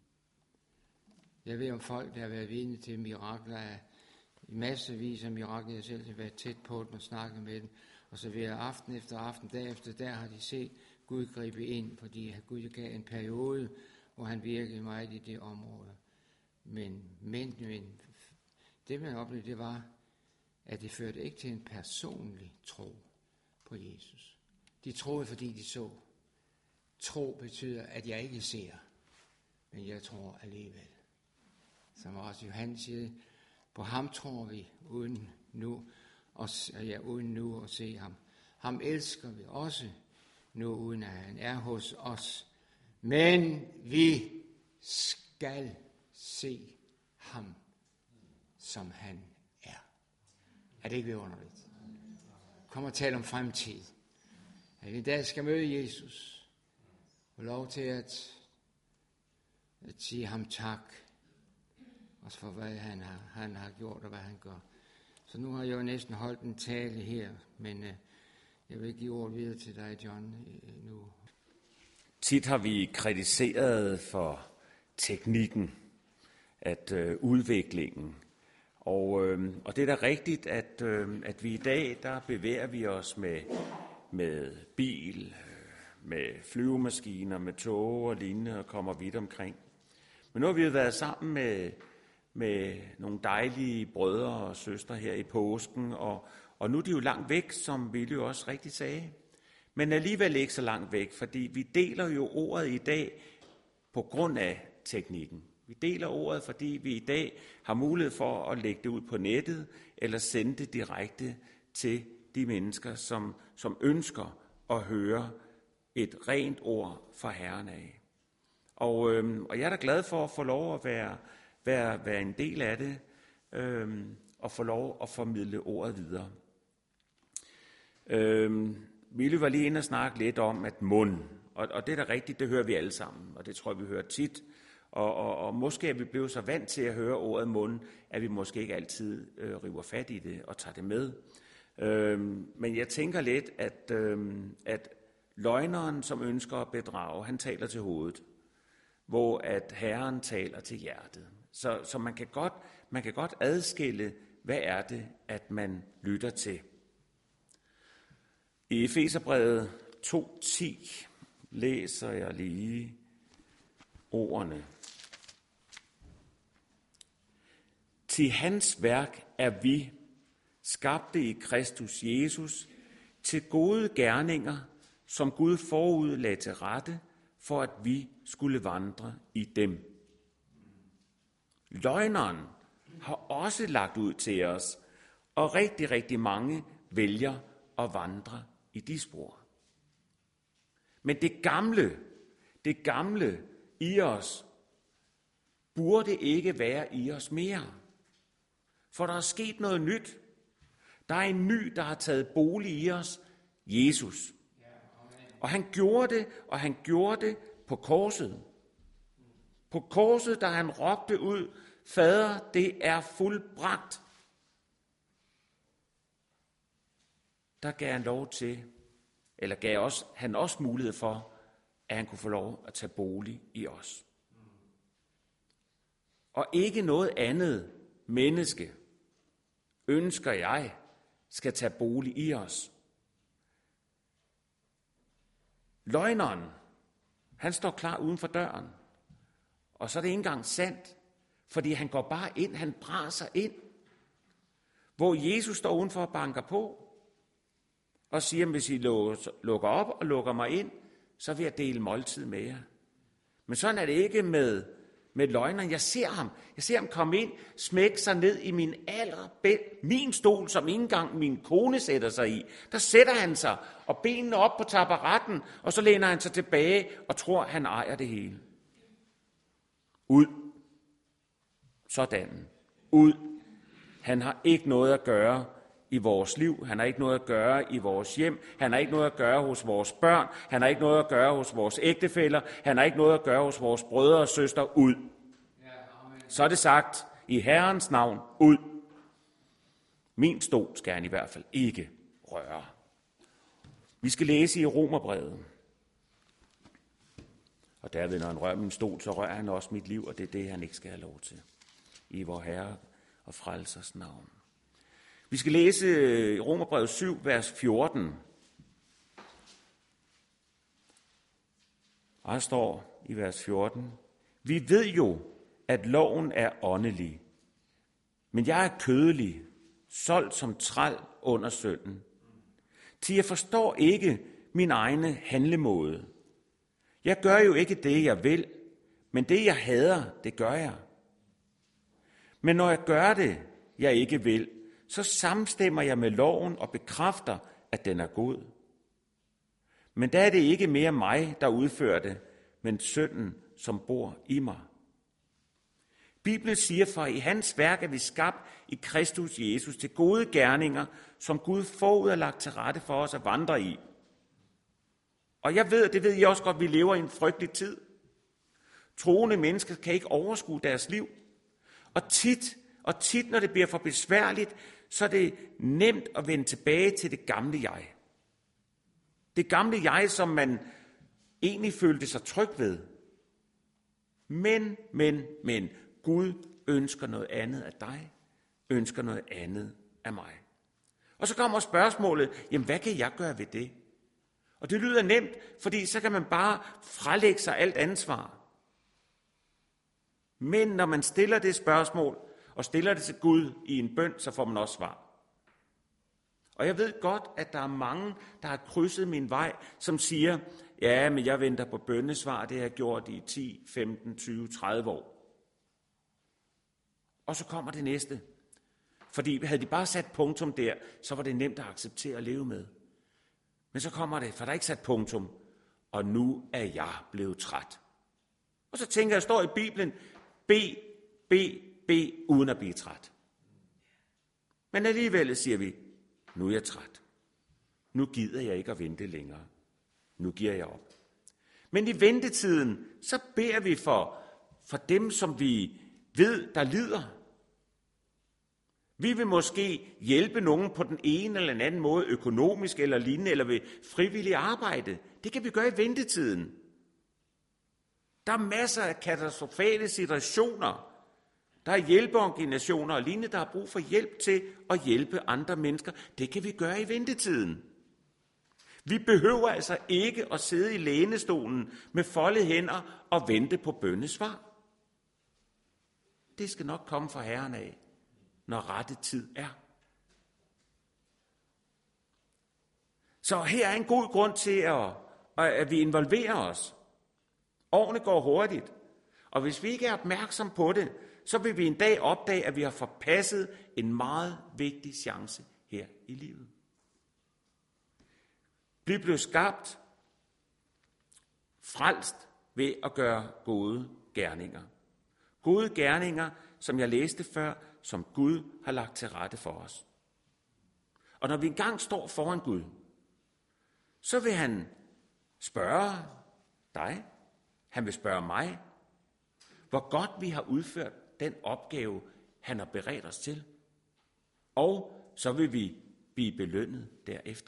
Jeg ved om folk, der har været vidne til mirakler, af massevis af mirakler, jeg selv har været tæt på dem og snakket med dem, og så ved aften efter aften, dag efter dag, har de set Gud gribe ind, fordi Gud gav en periode, hvor han virkede meget i det område. Men, men, men det man oplevede, det var, at det førte ikke til en personlig tro på Jesus. De troede, fordi de så. Tro betyder, at jeg ikke ser, men jeg tror alligevel. Som også Johannes siger, på ham tror vi, uden nu, og, ja, uden nu at se ham. Ham elsker vi også nu, uden at han er hos os. Men vi skal se ham, som han er. Er det ikke vidunderligt? Kom og tal om fremtid. At vi en dag skal møde Jesus. Og lov til at, at sige ham tak. Også for hvad han har, han har gjort og hvad han gør. Så nu har jeg jo næsten holdt en tale her. Men uh, jeg vil give ordet videre til dig, John, uh, nu. Tit har vi kritiseret for teknikken, at øh, udviklingen. Og, øh, og det er da rigtigt, at, øh, at vi i dag, der bevæger vi os med, med bil, med flyvemaskiner, med tog og lignende, og kommer vidt omkring. Men nu har vi jo været sammen med, med nogle dejlige brødre og søstre her i påsken, og, og nu er de jo langt væk, som Ville jo også rigtigt sagde. Men alligevel ikke så langt væk, fordi vi deler jo ordet i dag på grund af teknikken. Vi deler ordet, fordi vi i dag har mulighed for at lægge det ud på nettet, eller sende det direkte til de mennesker, som, som ønsker at høre et rent ord fra Herren af. Og, øhm, og jeg er da glad for at få lov at være, være, være en del af det, øhm, og få lov at formidle ordet videre. Øhm, Ville var lige inde og snakke lidt om, at mund, og, og det er da rigtigt, det hører vi alle sammen, og det tror jeg, vi hører tit, Og, og, og måske er vi blevet så vant til at høre ordet mund, at vi måske ikke altid øh, river fat i det og tager det med. Øhm, men jeg tænker lidt, at, øhm, at løgneren, som ønsker at bedrage, han taler til hovedet, hvor at Herren taler til hjertet. Så, så man, kan godt, man kan godt adskille, hvad er det, at man lytter til. I Efeserbrevet to ti læser jeg lige ordene. Til hans værk er vi, skabte i Kristus Jesus, til gode gerninger, som Gud forud lagde til rette, for at vi skulle vandre i dem. Løgneren har også lagt ud til os, og rigtig, rigtig mange vælger at vandre i de spor. Men det gamle, det gamle i os, burde ikke være i os mere. For der er sket noget nyt. Der er en ny, der har taget bolig i os, Jesus. Og han gjorde det, og han gjorde det på korset. På korset, da han råbte ud, Fader, det er fuldbragt. Der gav han lov til, eller gav også, han også mulighed for, at han kunne få lov at tage bolig i os. Og ikke noget andet menneske, ønsker jeg, skal tage bolig i os. Løgneren, han står klar uden for døren. Og så er det ikke engang sandt, fordi han går bare ind, han braser ind. Hvor Jesus står udenfor og banker på, og siger, hvis I lukker op og lukker mig ind, så vil jeg dele måltid med jer. Men sådan er det ikke med, med løgneren. Jeg ser ham. Jeg ser ham komme ind, smække sig ned i min allerbed, min stol, som ikke engang min kone sætter sig i. Der sætter han sig, og benene op på taburetten, og så læner han sig tilbage og tror, han ejer det hele. Ud. Sådan. Ud. Han har ikke noget at gøre i vores liv. Han har ikke noget at gøre i vores hjem. Han har ikke noget at gøre hos vores børn. Han har ikke noget at gøre hos vores ægtefæller. Han har ikke noget at gøre hos vores brødre og søstre. Ud. Så er det sagt i Herrens navn. Ud. Min stol skal han i hvert fald ikke røre. Vi skal læse i Romerbrevet. Og derved, når han rører min stol, så rører han også mit liv, og det er det, han ikke skal have lov til. I vor Herre og Frelsers navn. Vi skal læse i Romerbrevet syv, vers fjorten. Og der står i vers fjorten, vi ved jo, at loven er åndelig, men jeg er kødelig, solgt som træl under synden. Til jeg forstår ikke min egne handlemåde. Jeg gør jo ikke det, jeg vil, men det, jeg hader, det gør jeg. Men når jeg gør det, jeg ikke vil, så samstemmer jeg med loven og bekræfter, at den er god. Men der er det ikke mere mig, der udfører det, men synden, som bor i mig. Bibelen siger, for i hans værk er vi skabt i Kristus Jesus til gode gerninger, som Gud forud har lagt til rette for os at vandre i. Og jeg ved, det ved I også godt, vi lever i en frygtelig tid. Troende mennesker kan ikke overskue deres liv. Og tit, og tit, når det bliver for besværligt, så er det nemt at vende tilbage til det gamle jeg. Det gamle jeg, som man egentlig følte sig tryg ved. Men, men, men, Gud ønsker noget andet af dig, ønsker noget andet af mig. Og så kommer spørgsmålet, jamen hvad kan jeg gøre ved det? Og det lyder nemt, fordi så kan man bare frelægge sig alt ansvar. Men når man stiller det spørgsmål, og stiller det til Gud i en bøn, så får man også svar. Og jeg ved godt, at der er mange, der har krydset min vej, som siger, ja, men jeg venter på bønnesvar, det har jeg gjort i ti, femten, tyve, tredive år. Og så kommer det næste. Fordi havde de bare sat punktum der, så var det nemt at acceptere at leve med. Men så kommer det, for der er ikke sat punktum, og nu er jeg blevet træt. Og så tænker jeg, står i Bibelen, bed, bed, bed, uden at blive træt. Men alligevel siger vi, nu er jeg træt. Nu gider jeg ikke at vente længere. Nu giver jeg op. Men i ventetiden, så beder vi for for dem, som vi ved, der lider. Vi vil måske hjælpe nogen på den ene eller den anden måde, økonomisk eller lignende, eller ved frivillig arbejde. Det kan vi gøre i ventetiden. Der er masser af katastrofale situationer. Der er hjælpeorganisationer og lignende, der har brug for hjælp til at hjælpe andre mennesker. Det kan vi gøre i ventetiden. Vi behøver altså ikke at sidde i lænestolen med foldede hænder og vente på bønnesvar. Det skal nok komme fra Herren af, når rette tid er. Så her er en god grund til, at, at vi involverer os. Årene går hurtigt, og hvis vi ikke er opmærksom på det, så vil vi en dag opdage, at vi har forpasset en meget vigtig chance her i livet. Vi blev skabt, frelst ved at gøre gode gerninger. Gode gerninger, som jeg læste før, som Gud har lagt til rette for os. Og når vi engang står foran Gud, så vil han spørge dig, han vil spørge mig, hvor godt vi har udført den opgave, han har beredt os til. Og så vil vi blive belønnet derefter.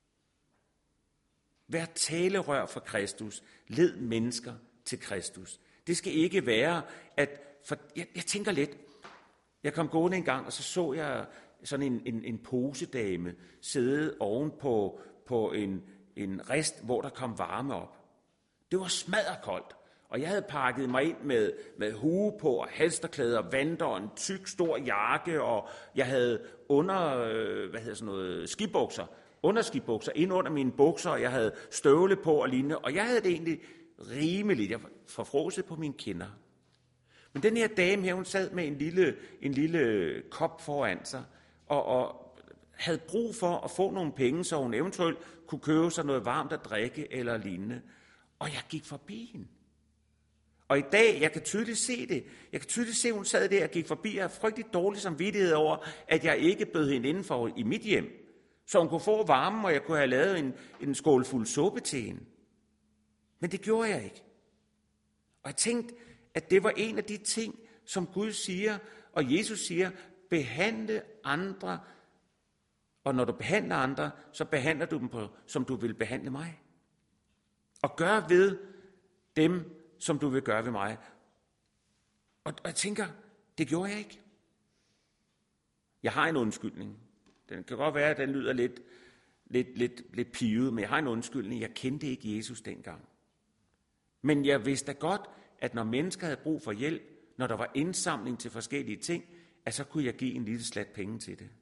Vær talerør for Kristus. Led mennesker til Kristus. Det skal ikke være, at... For jeg, jeg tænker lidt. Jeg kom gående en gang, og så så jeg sådan en, en, en posedame sidde oven på, på en, en rist, hvor der kom varme op. Det var smadderkoldt. Og jeg havde pakket mig ind med, med hue på, og halsterklæder, vanter og en tyk, stor jakke, og jeg havde under, hvad hedder sådan noget, skibukser, underskibukser ind under mine bukser, og jeg havde støvle på og lignende, og jeg havde det egentlig rimeligt. Jeg forfrosset på mine kinder. Men den her dame her, hun sad med en lille, en lille kop foran sig, og, og havde brug for at få nogle penge, så hun eventuelt kunne købe sig noget varmt at drikke eller lignende. Og jeg gik forbi hende. Og i dag, jeg kan tydeligt se det. Jeg kan tydeligt se, at hun sad der og gik forbi. Jeg har frygtelig dårlig samvittighed over, at jeg ikke bød hende indenfor i mit hjem. Så hun kunne få varmen, og jeg kunne have lavet en, en skål fuld suppe til hende. Men det gjorde jeg ikke. Og jeg tænkte, at det var en af de ting, som Gud siger, og Jesus siger, behandle andre. Og når du behandler andre, så behandler du dem på, som du vil behandle mig. Og gør ved dem, som du vil gøre ved mig. Og, og jeg tænker, det gjorde jeg ikke. Jeg har en undskyldning. Den kan godt være, at den lyder lidt, lidt, lidt, lidt pivet, men jeg har en undskyldning. Jeg kendte ikke Jesus dengang. Men jeg vidste da godt, at når mennesker havde brug for hjælp, når der var indsamling til forskellige ting, at så kunne jeg give en lille slat penge til det.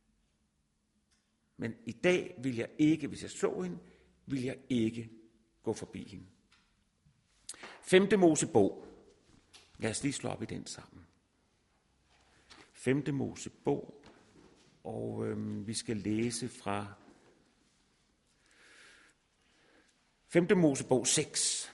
Men i dag vil jeg ikke, hvis jeg så hende, vil jeg ikke gå forbi hende. Femte Mosebog. Lad os lige slå op i den sammen. Femte Mosebog, og øhm, vi skal læse fra Femte Mosebog seks.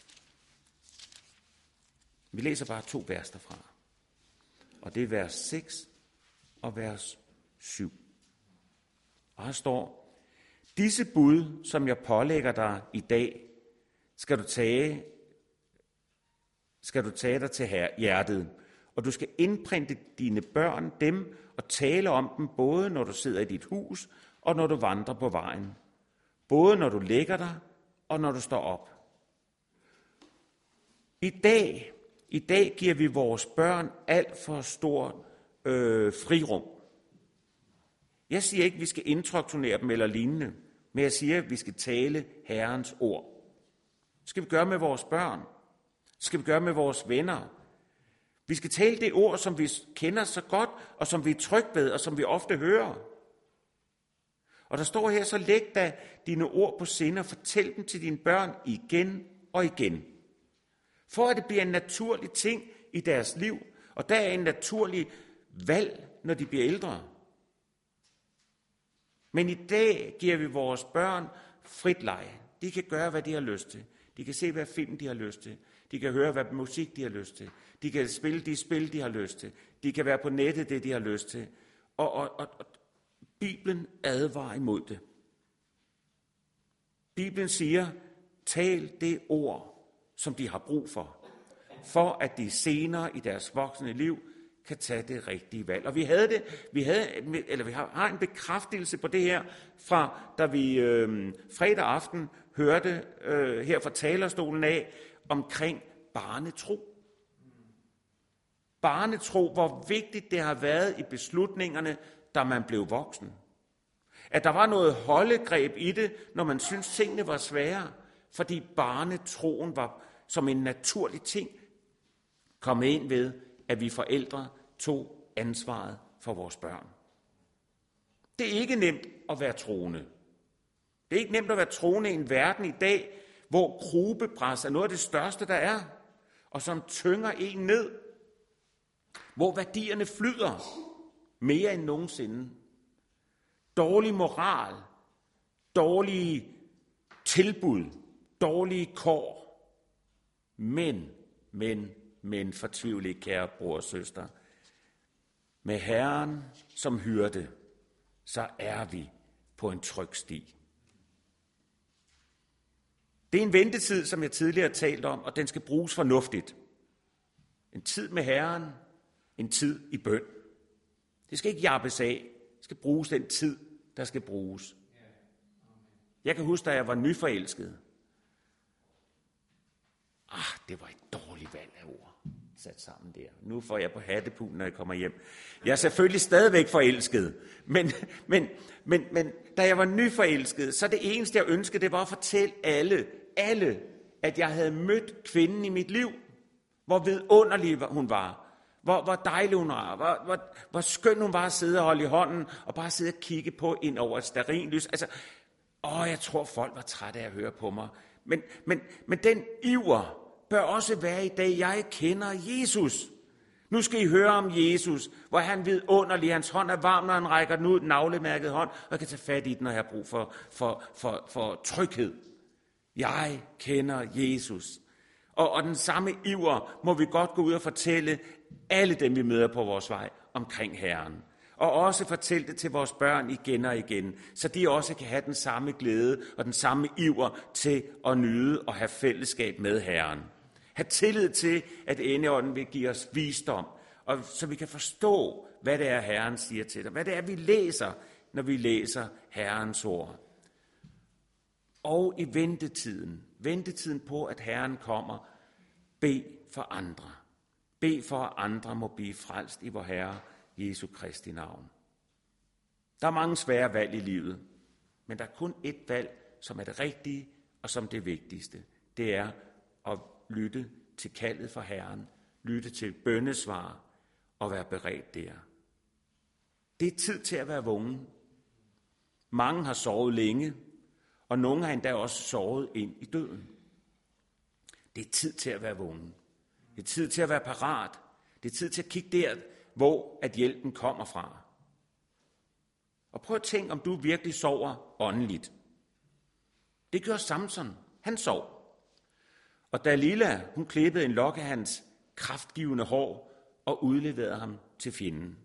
Vi læser bare to vers derfra. Og det er vers seks og vers syv. Og her står, disse bud, som jeg pålægger dig i dag, skal du tage, skal du tage dig til hjertet. Og du skal indprinte dine børn dem og tale om dem, både når du sidder i dit hus og når du vandrer på vejen. Både når du lægger dig og når du står op. I dag, i dag giver vi vores børn alt for stor øh, frirum. Jeg siger ikke, at vi skal introducere dem eller lignende, men jeg siger, at vi skal tale Herrens ord. Det skal vi gøre med vores børn. Det skal vi gøre med vores venner. Vi skal tale det ord, som vi kender så godt, og som vi er trygge ved, og som vi ofte hører. Og der står her, så læg da dine ord på sinde og fortæl dem til dine børn igen og igen. For at det bliver en naturlig ting i deres liv, og der er en naturlig valg, når de bliver ældre. Men i dag giver vi vores børn frit leje. De kan gøre, hvad de har lyst til. De kan se, hvad film de har lyst til. De kan høre, hvad musik de har lyst til. De kan spille de spil, de har lyst til. De kan være på nettet, det de har lyst til. Og, og, og, og Bibelen advarer imod det. Bibelen siger, tal det ord, som de har brug for. for at de senere i deres voksne liv kan tage det rigtige valg. Og vi havde det, vi havde, eller vi har en bekræftelse på det her, fra da vi øh, fredag aften hørte øh, her fra talerstolen af omkring barnetro. Barnetro, hvor vigtigt det har været i beslutningerne, da man blev voksen. At der var noget holdegreb i det, når man syntes, tingene var svære, fordi barnetroen var som en naturlig ting kommet ind ved, at vi forældre tog ansvaret for vores børn. Det er ikke nemt at være troende. Det er ikke nemt at være troende i en verden i dag, hvor grupepres er noget af det største, der er, og som tynger en ned. Hvor værdierne flyder mere end nogensinde. Dårlig moral, dårlige tilbud, dårlige kår. Men, men, men, fortvivl ikke, kære bror og søster. Med Herren som hyrde, så er vi på en tryg sti. Det er en ventetid, som jeg tidligere har talt om, og den skal bruges fornuftigt. En tid med Herren, en tid i bøn. Det skal ikke jappes af. Det skal bruges den tid, der skal bruges. Jeg kan huske, da jeg var nyforelsket. Ah, det var et dårligt valg af ord sat sammen der. Nu får jeg på hattepulen, når jeg kommer hjem. Jeg er selvfølgelig stadigvæk forelsket, men, men, men, men da jeg var nyforelsket, så det eneste, jeg ønskede, det var at fortælle alle, alle, at jeg havde mødt kvinden i mit liv. Hvor vidunderlig hun var. Hvor, hvor dejlig hun var, hvor, hvor, hvor skøn hun var at sidde og holde i hånden, og bare sidde og kigge på ind over et stearinlys. Altså, åh, jeg tror, folk var trætte af at høre på mig. Men, men, men den iver bør også være i dag, jeg kender Jesus. Nu skal I høre om Jesus, hvor han vidunderlig, hans hånd er varm, når han rækker den ud, navlemærket hånd, og jeg kan tage fat i den, når jeg har brug for, for, for, for tryghed. Jeg kender Jesus. Og, og den samme iver må vi godt gå ud og fortælle alle dem, vi møder på vores vej omkring Herren. Og også fortælle det til vores børn igen og igen, så de også kan have den samme glæde og den samme iver til at nyde og have fællesskab med Herren. Ha' tillid til, at Endeånden vil give os visdom, og så vi kan forstå, hvad det er, Herren siger til dig. Hvad det er, vi læser, når vi læser Herrens ord. Og i ventetiden, ventetiden på, at Herren kommer, bed for andre. Bed for, at andre må blive frelst i vor Herre Jesu Kristi navn. Der er mange svære valg i livet, men der er kun ét valg, som er det rigtige og som det vigtigste. Det er at lytte til kaldet for Herren, lytte til bønnesvar og være beredt der. Det er tid til at være vågen. Mange har sovet længe, og nogle har endda også sovet ind i døden. Det er tid til at være vågen. Det er tid til at være parat. Det er tid til at kigge der, hvor at hjælpen kommer fra. Og prøv at tænke, om du virkelig sover åndeligt. Det gjorde Samson. Han sov. Og Dalila, hun klippede en lok af hans kraftgivende hår og udleverede ham til fjenden.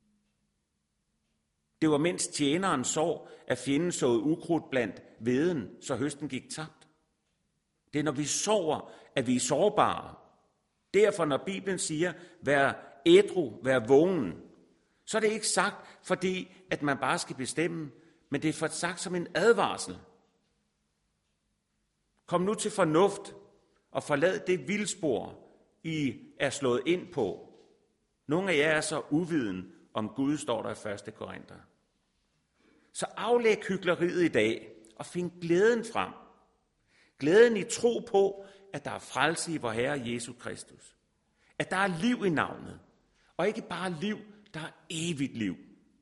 Det var mens tjeneren sov, at fjenden såede ukrudt blandt hveden, så høsten gik tabt. Det er, når vi sover, at vi er sårbare. Derfor, når Bibelen siger, vær ædru, vær vågen, så er det ikke sagt, fordi at man bare skal bestemme, men det er sagt som en advarsel. Kom nu til fornuft og forlad det vildspor, I er slået ind på. Nogle af jer er så uviden om Gud, står der i første Korinther. Så aflæg hykleriet i dag og find glæden frem. Glæden i tro på, at der er frelse i vor Herre Jesus Kristus. At der er liv i navnet. Og ikke bare liv, der er evigt liv.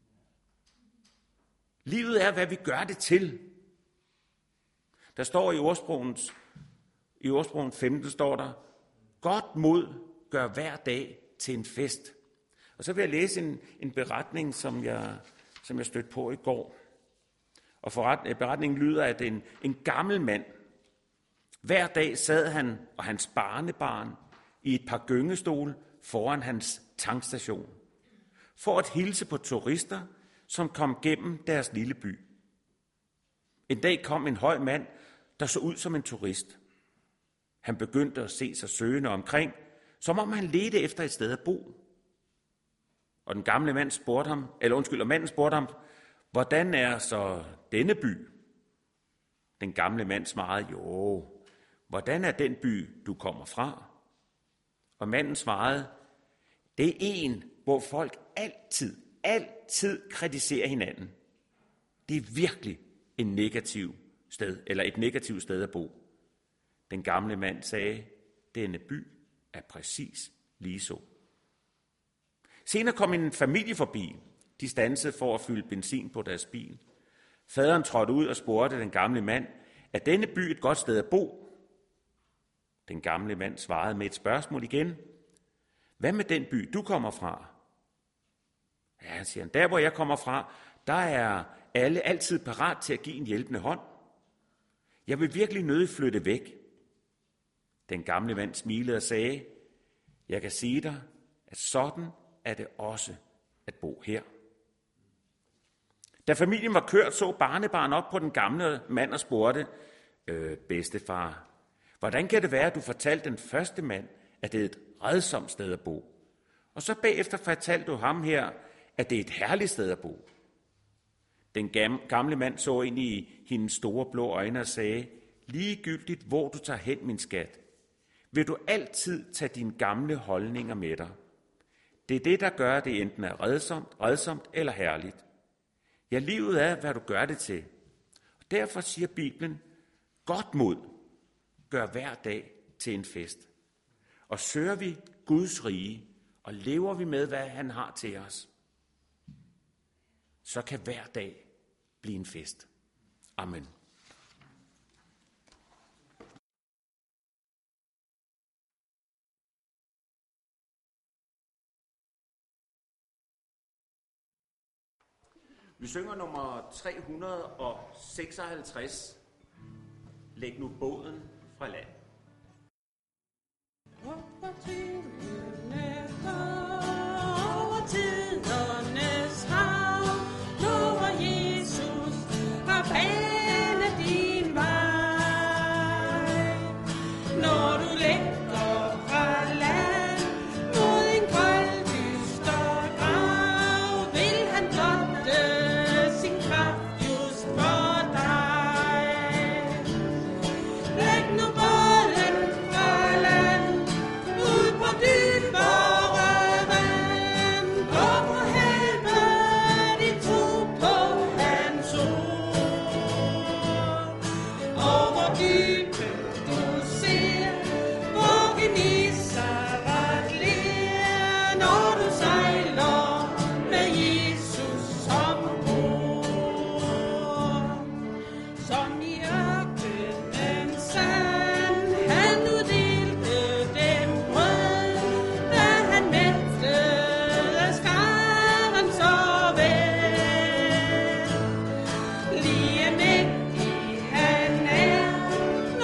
Livet er, hvad vi gør det til. Der står i ordsprogens, i ordsprogen femten, står der, godt mod gør hver dag til en fest. Og så vil jeg læse en, en beretning, som jeg, som jeg stødte på i går. Og forret, beretningen lyder, at en, en gammel mand, hver dag sad han og hans barnebarn i et par gyngestol foran hans tankstation, for at hilse på turister, som kom gennem deres lille by. En dag kom en høj mand, der så ud som en turist. Han begyndte at se sig søgende omkring, som om han ledte efter et sted at bo. Og den gamle mand spurgte ham, eller undskyld, og manden spurgte ham, hvordan er så denne by? Den gamle mand svarede, jo, hvordan er den by, du kommer fra? Og manden svarede, det er en, hvor folk altid, altid kritiserer hinanden. Det er virkelig en negativ sted, eller et negativt sted at bo. Den gamle mand sagde, denne by er præcis lige så. Senere kom en familie forbi. De standsede for at fylde benzin på deres bil. Faderen trådte ud og spurgte den gamle mand, er denne by et godt sted at bo? Den gamle mand svarede med et spørgsmål igen. Hvad med den by, du kommer fra? Ja, siger han, der hvor jeg kommer fra, der er alle altid parat til at give en hjælpende hånd. Jeg vil virkelig nødig flytte væk. Den gamle mand smilede og sagde, jeg kan sige dig, at sådan er det også at bo her. Da familien var kørt, så barnebarn op på den gamle mand og spurgte, øh, bedstefar, hvordan kan det være, at du fortalte den første mand, at det er et redsomt sted at bo? Og så bagefter fortalte du ham her, at det er et herligt sted at bo. Den gamle mand så ind i hendes store blå øjne og sagde, ligegyldigt hvor du tager hen, min skat, vil du altid tage dine gamle holdninger med dig. Det er det, der gør, at det enten er redsomt, redsomt eller herligt. Ja, livet er, hvad du gør det til. Og derfor siger Bibelen, godt mod gør hver dag til en fest. Og søger vi Guds rige, og lever vi med, hvad han har til os, så kan hver dag blive en fest. Amen. Vi synger nummer tre hundrede og seksoghalvtreds. Læg nu båden fra land. Over tidernes hav, over tidernes hav, lover Jesus at bane din vej. Når du lægger fra land mod en kold dyster grav, vil han blotte sin kraft just for dig. Læg nu båden fra land ud på dybere vand, og på havet de tro på hans ord. Over dybet du ser, hvor Genesaret ler, når du sejler med Jesus som bord. Som i ørkenen sand, han uddelte dem brød, da han mættede skaren så vel. Lige midt i han er,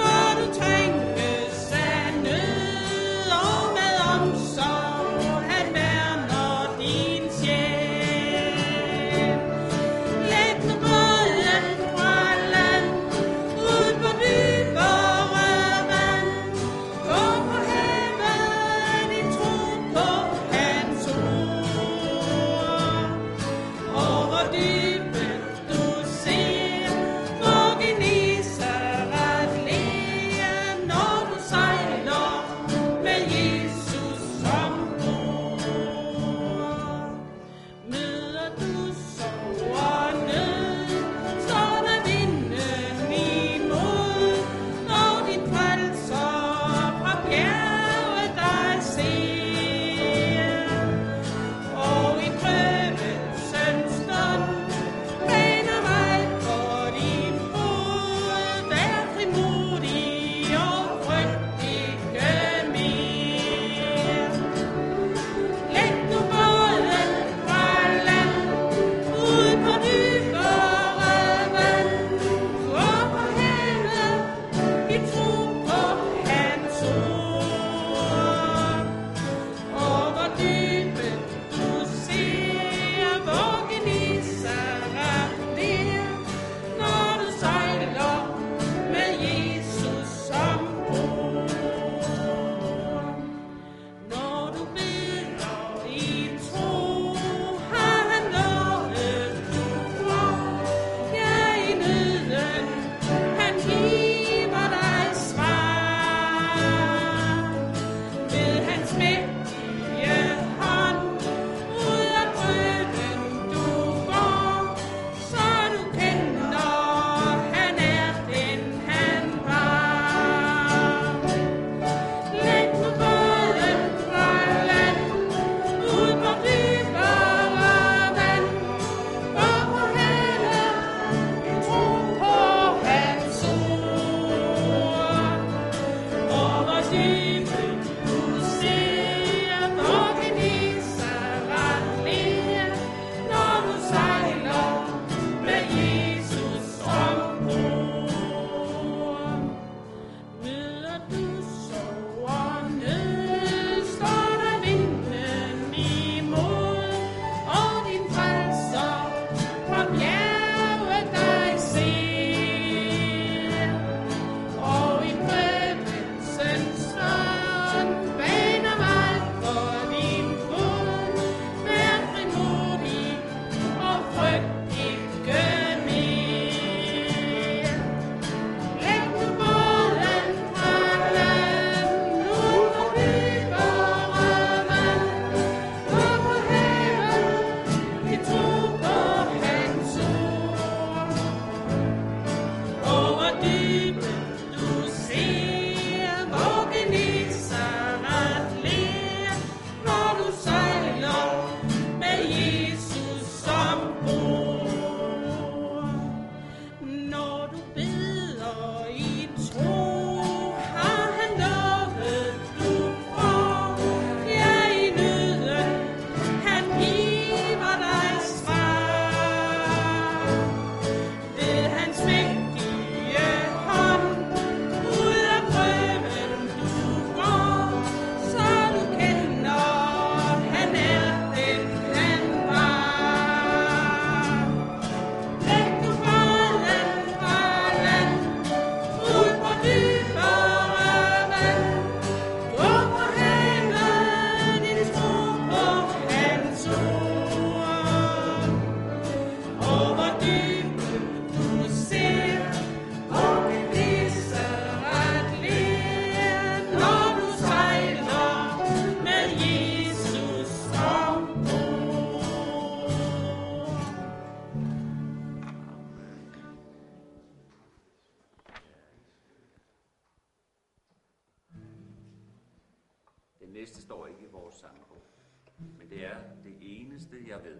næste står ikke i vores sangbog, men det er det eneste, jeg ved.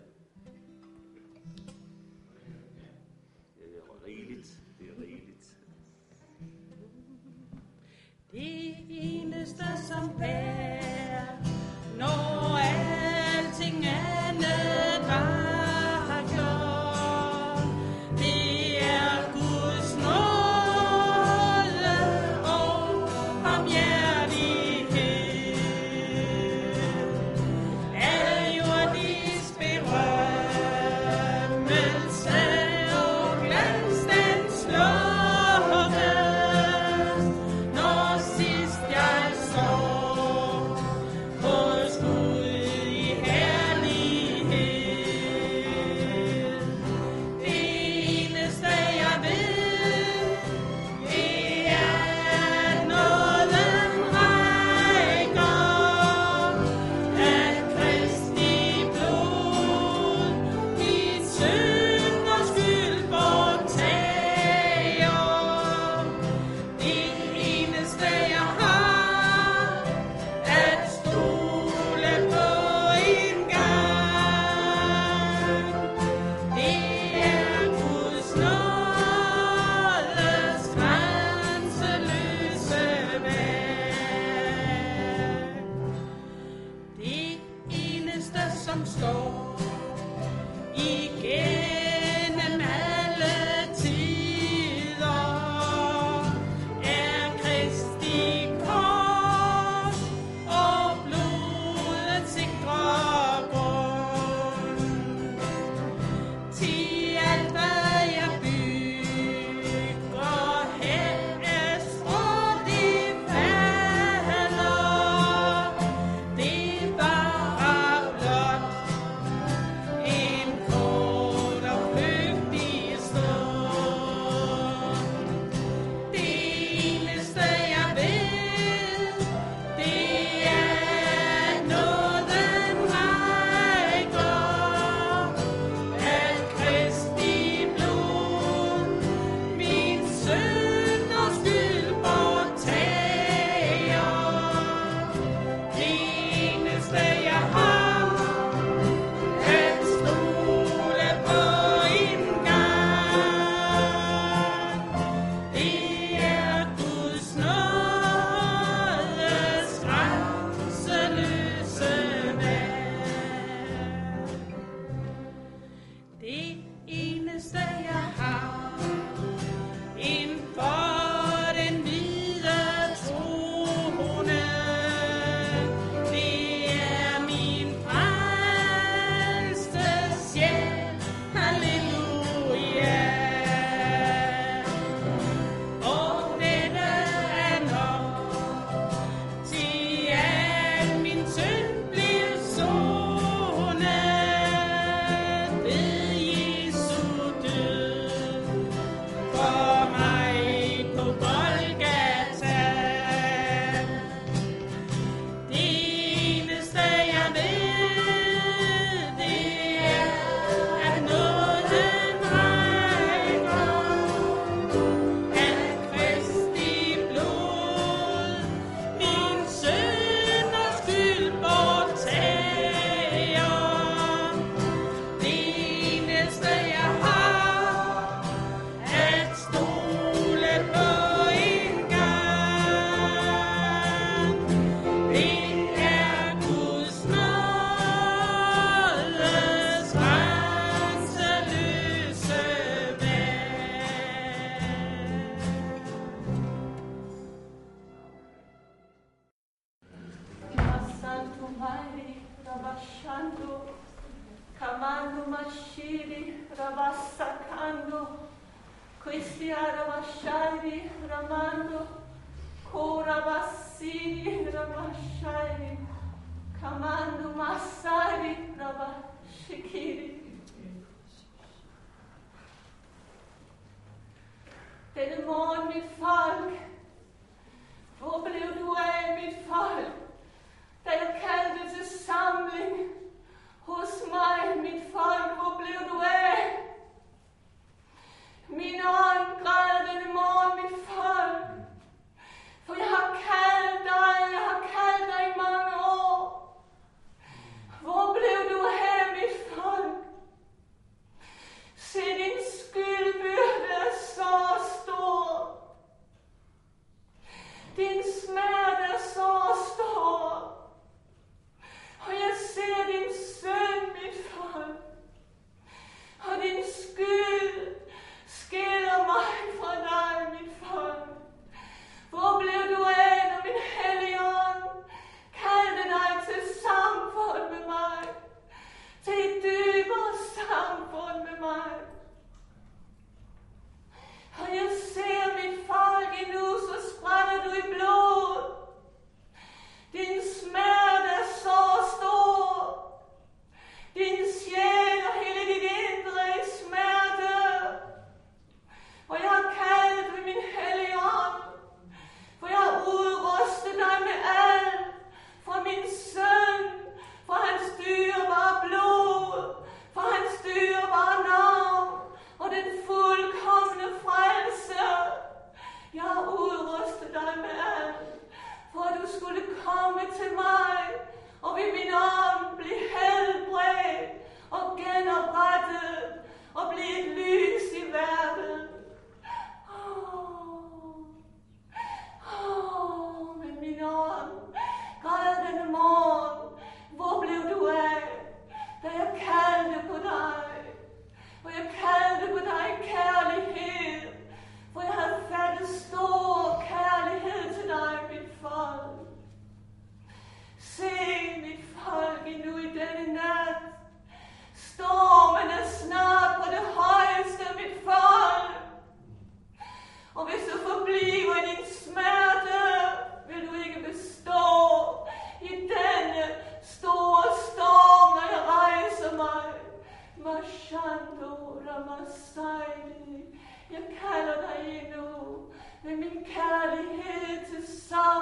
Det er rigeligt, det er rigeligt. Det eneste, som bærer, når alting andet var gjort, det er Guds nåde og barmhjertighed. Al jordisk berømmelse og glans, den slukkes, når sidst jeg så hos Gud i herlighed. Det eneste jeg ved, det er at nåden rækker, at Kristi blod min synders skyld borttager. Det eneste jeg har at stole på en gang, det er Guds nådes grænseløse værk. Det eneste som står igennem alle tider, er Kristi kors og blodets sikre grund. Til alt hvad jeg bygger her er strå, det falder. Det er bare blot en kort og flygtig stund. Det eneste jeg ved, det er at nåden rækker, at Kristi blod min synders skyld borttager. Det eneste jeg har at stole på en gang, det er Guds nådes grænseløse værk. Det eneste jeg har inden for den hvide trone, det er min frelste sjæl. Halleluja. Og dette er nok til al min synd bliver sonet ved Jesu død for mig på Golgata. Det eneste jeg ved, det er at nåden rækker, at Kristi blod min synders skyld borttager. Det eneste jeg har at stole på en gang, det er Guds nådes grænseløse værk. Masanto Mari, Rabashando, Kamando Mashiri, Rabasakando, Quistia Rabashari, Ramando, Korabasiri, Rabashari, Kamando Masari, Rabashikiri. Denne morgen, mit folk, hvor blev du af, mit folk, da jeg kaldte til samling hos mig, mit folk, hvor blev du af? Min ånd græd denne morgen, mit folk, for jeg har kaldt dig, jeg har kaldt dig i mange år.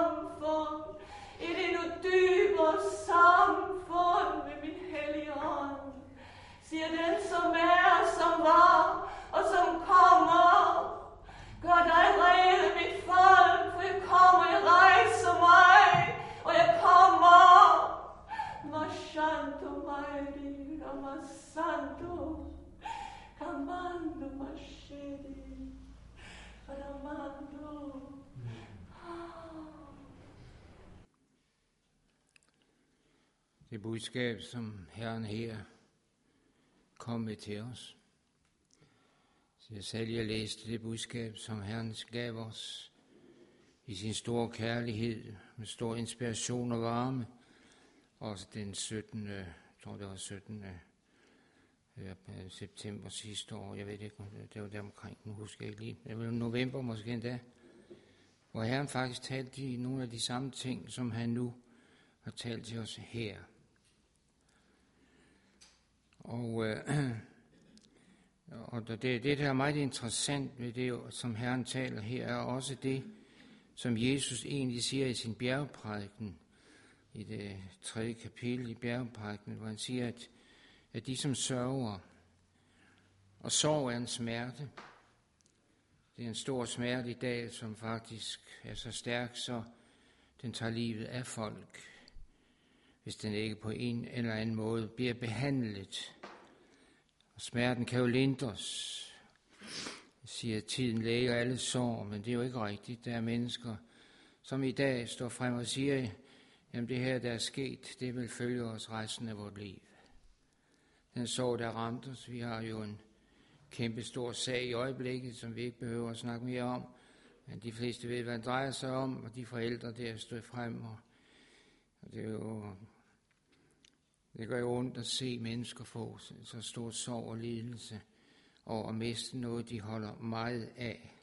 samfund, et endnu dybere samfund med min hellige ånd, siger den, som er, som var og som kommer. Gør dig rede, mit folk, for jeg kommer, jeg rejser mig, og jeg kommer. Mashanto mairi, ramasanto, kamando mashedi, ramando. Det budskab, som Herren her kom med til os. Så jeg selv jeg læste det budskab, som Herren gav os i sin store kærlighed, med stor inspiration og varme. Også den syttende, jeg tror det var syttende september sidste år, jeg ved ikke, det var der omkring, nu husker jeg ikke lige, det var november måske endda, hvor Herren faktisk talte i nogle af de samme ting, som han nu har talt til os her. Og, øh, og det, det, der er meget interessant ved det, som Herren taler her, er også det, som Jesus egentlig siger i sin bjergprædiken, i det tredje kapitel i bjergprædiken, hvor han siger, at, at de, som sørger, og sorg er en smerte. Det er en stor smerte i dag, som faktisk er så stærk, så den tager livet af folk, hvis den ikke på en eller anden måde bliver behandlet. Og smerten kan jo lindres. Jeg siger, at tiden læger alle sår, men det er jo ikke rigtigt. Der er mennesker, som i dag står frem og siger, jamen det her, der er sket, det vil følge os resten af vores liv. Den sorg, der ramt os, vi har jo en kæmpe stor sag i øjeblikket, som vi ikke behøver at snakke mere om. Men de fleste ved, hvad det drejer sig om, og de forældre der står frem. Og, og det er jo, det gør jo ondt at se mennesker få så stor sorg og lidelse, og at miste noget, de holder meget af.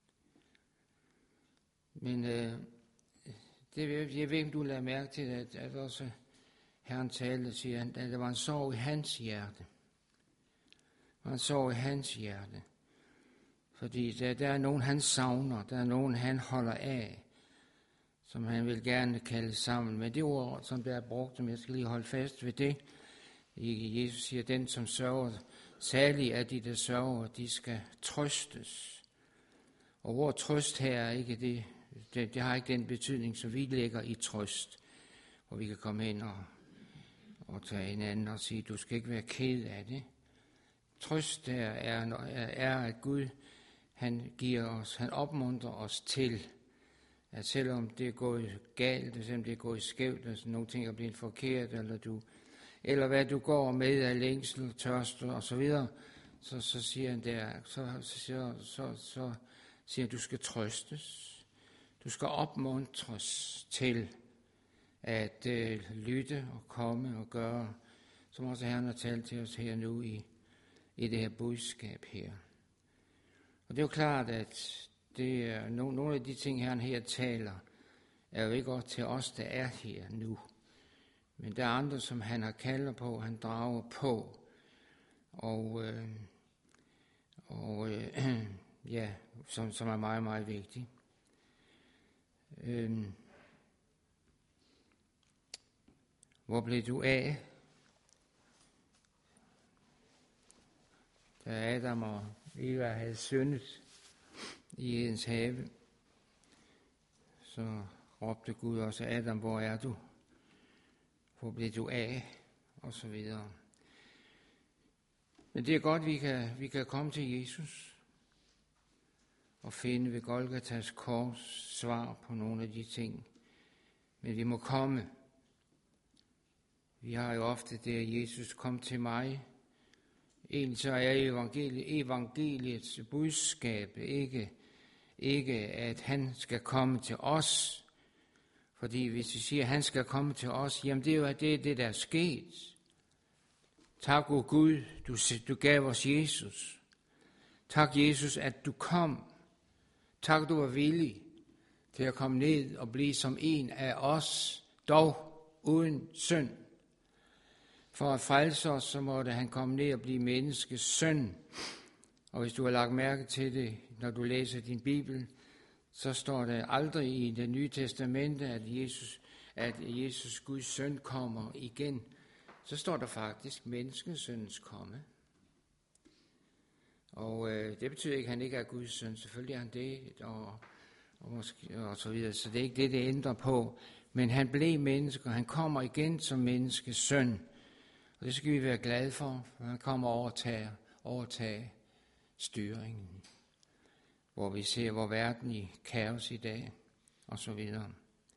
Men øh, det, jeg ved ikke, om du lader mærke til, at, at også Herren talte, siger han, at der var en sorg i hans hjerte. Der var en sorg i hans hjerte. Fordi der, der er nogen, han savner, der er nogen, han holder af, som han vil gerne kalde sammen. Men det ord, som der er brugt, som jeg skal lige holde fast ved det, Jesus siger, den som sørger, særligt er de, der sørger, de skal trøstes. Og ordet trøst her er ikke det, det, det har ikke den betydning, som vi lægger i trøst, hvor vi kan komme ind og, og tage hinanden og sige, du skal ikke være ked af det. Trøst der er, er, at Gud, han giver os, han opmuntrer os til, at selvom det er gået galt, selvom det er gået skævt, altså nogle ting er blevet forkert, eller du, eller hvad du går med af længsel, tørst og så videre, så, så siger han der, så, så, så, så, så siger han, du skal trøstes. Du skal opmuntres til at øh, lytte og komme og gøre, som også Herren har talt til os her nu i, i det her budskab her. Og det er jo klart, at det er no, nogle af de ting, Herren her taler, er jo ikke også til os, der er her nu. Men der er andre, som han har kaldt på, han drager på. Og, øh, og øh, ja, som, som er meget, meget vigtigt. Øh, hvor blev du af? Da Adam og Eva havde syndet i Edens have, så råbte Gud også, Adam, hvor er du? Hvor blev du af? Og så videre. Men det er godt, vi kan, vi kan komme til Jesus og finde ved Golgatas kors svar på nogle af de ting. Men vi må komme. Vi har jo ofte det, Jesus kom til mig. Egentlig så er evangeliet, evangeliets budskab ikke, ikke, at han skal komme til os. Fordi hvis vi siger, at han skal komme til os, jamen det er jo det, det der er sket. Tak, o Gud, du, du gav os Jesus. Tak, Jesus, at du kom. Tak, du var villig til at komme ned og blive som en af os, dog uden synd. For at frelse os, så måtte han komme ned og blive menneskes søn. Og hvis du har lagt mærke til det, når du læser din Bibel, så står der aldrig i det nye testamente, at Jesus, at Jesus Guds søn kommer igen. Så står der faktisk menneskesøns komme. Og øh, det betyder ikke, at han ikke er Guds søn. Selvfølgelig er han det, og, og, måske, og så videre. Så det er ikke det, det ændrer på. Men han blev menneske, og han kommer igen som menneskes søn. Og det skal vi være glade for, for han kommer og overtager, overtager styringen. Hvor vi ser, hvor verden i kaos i dag, og så videre.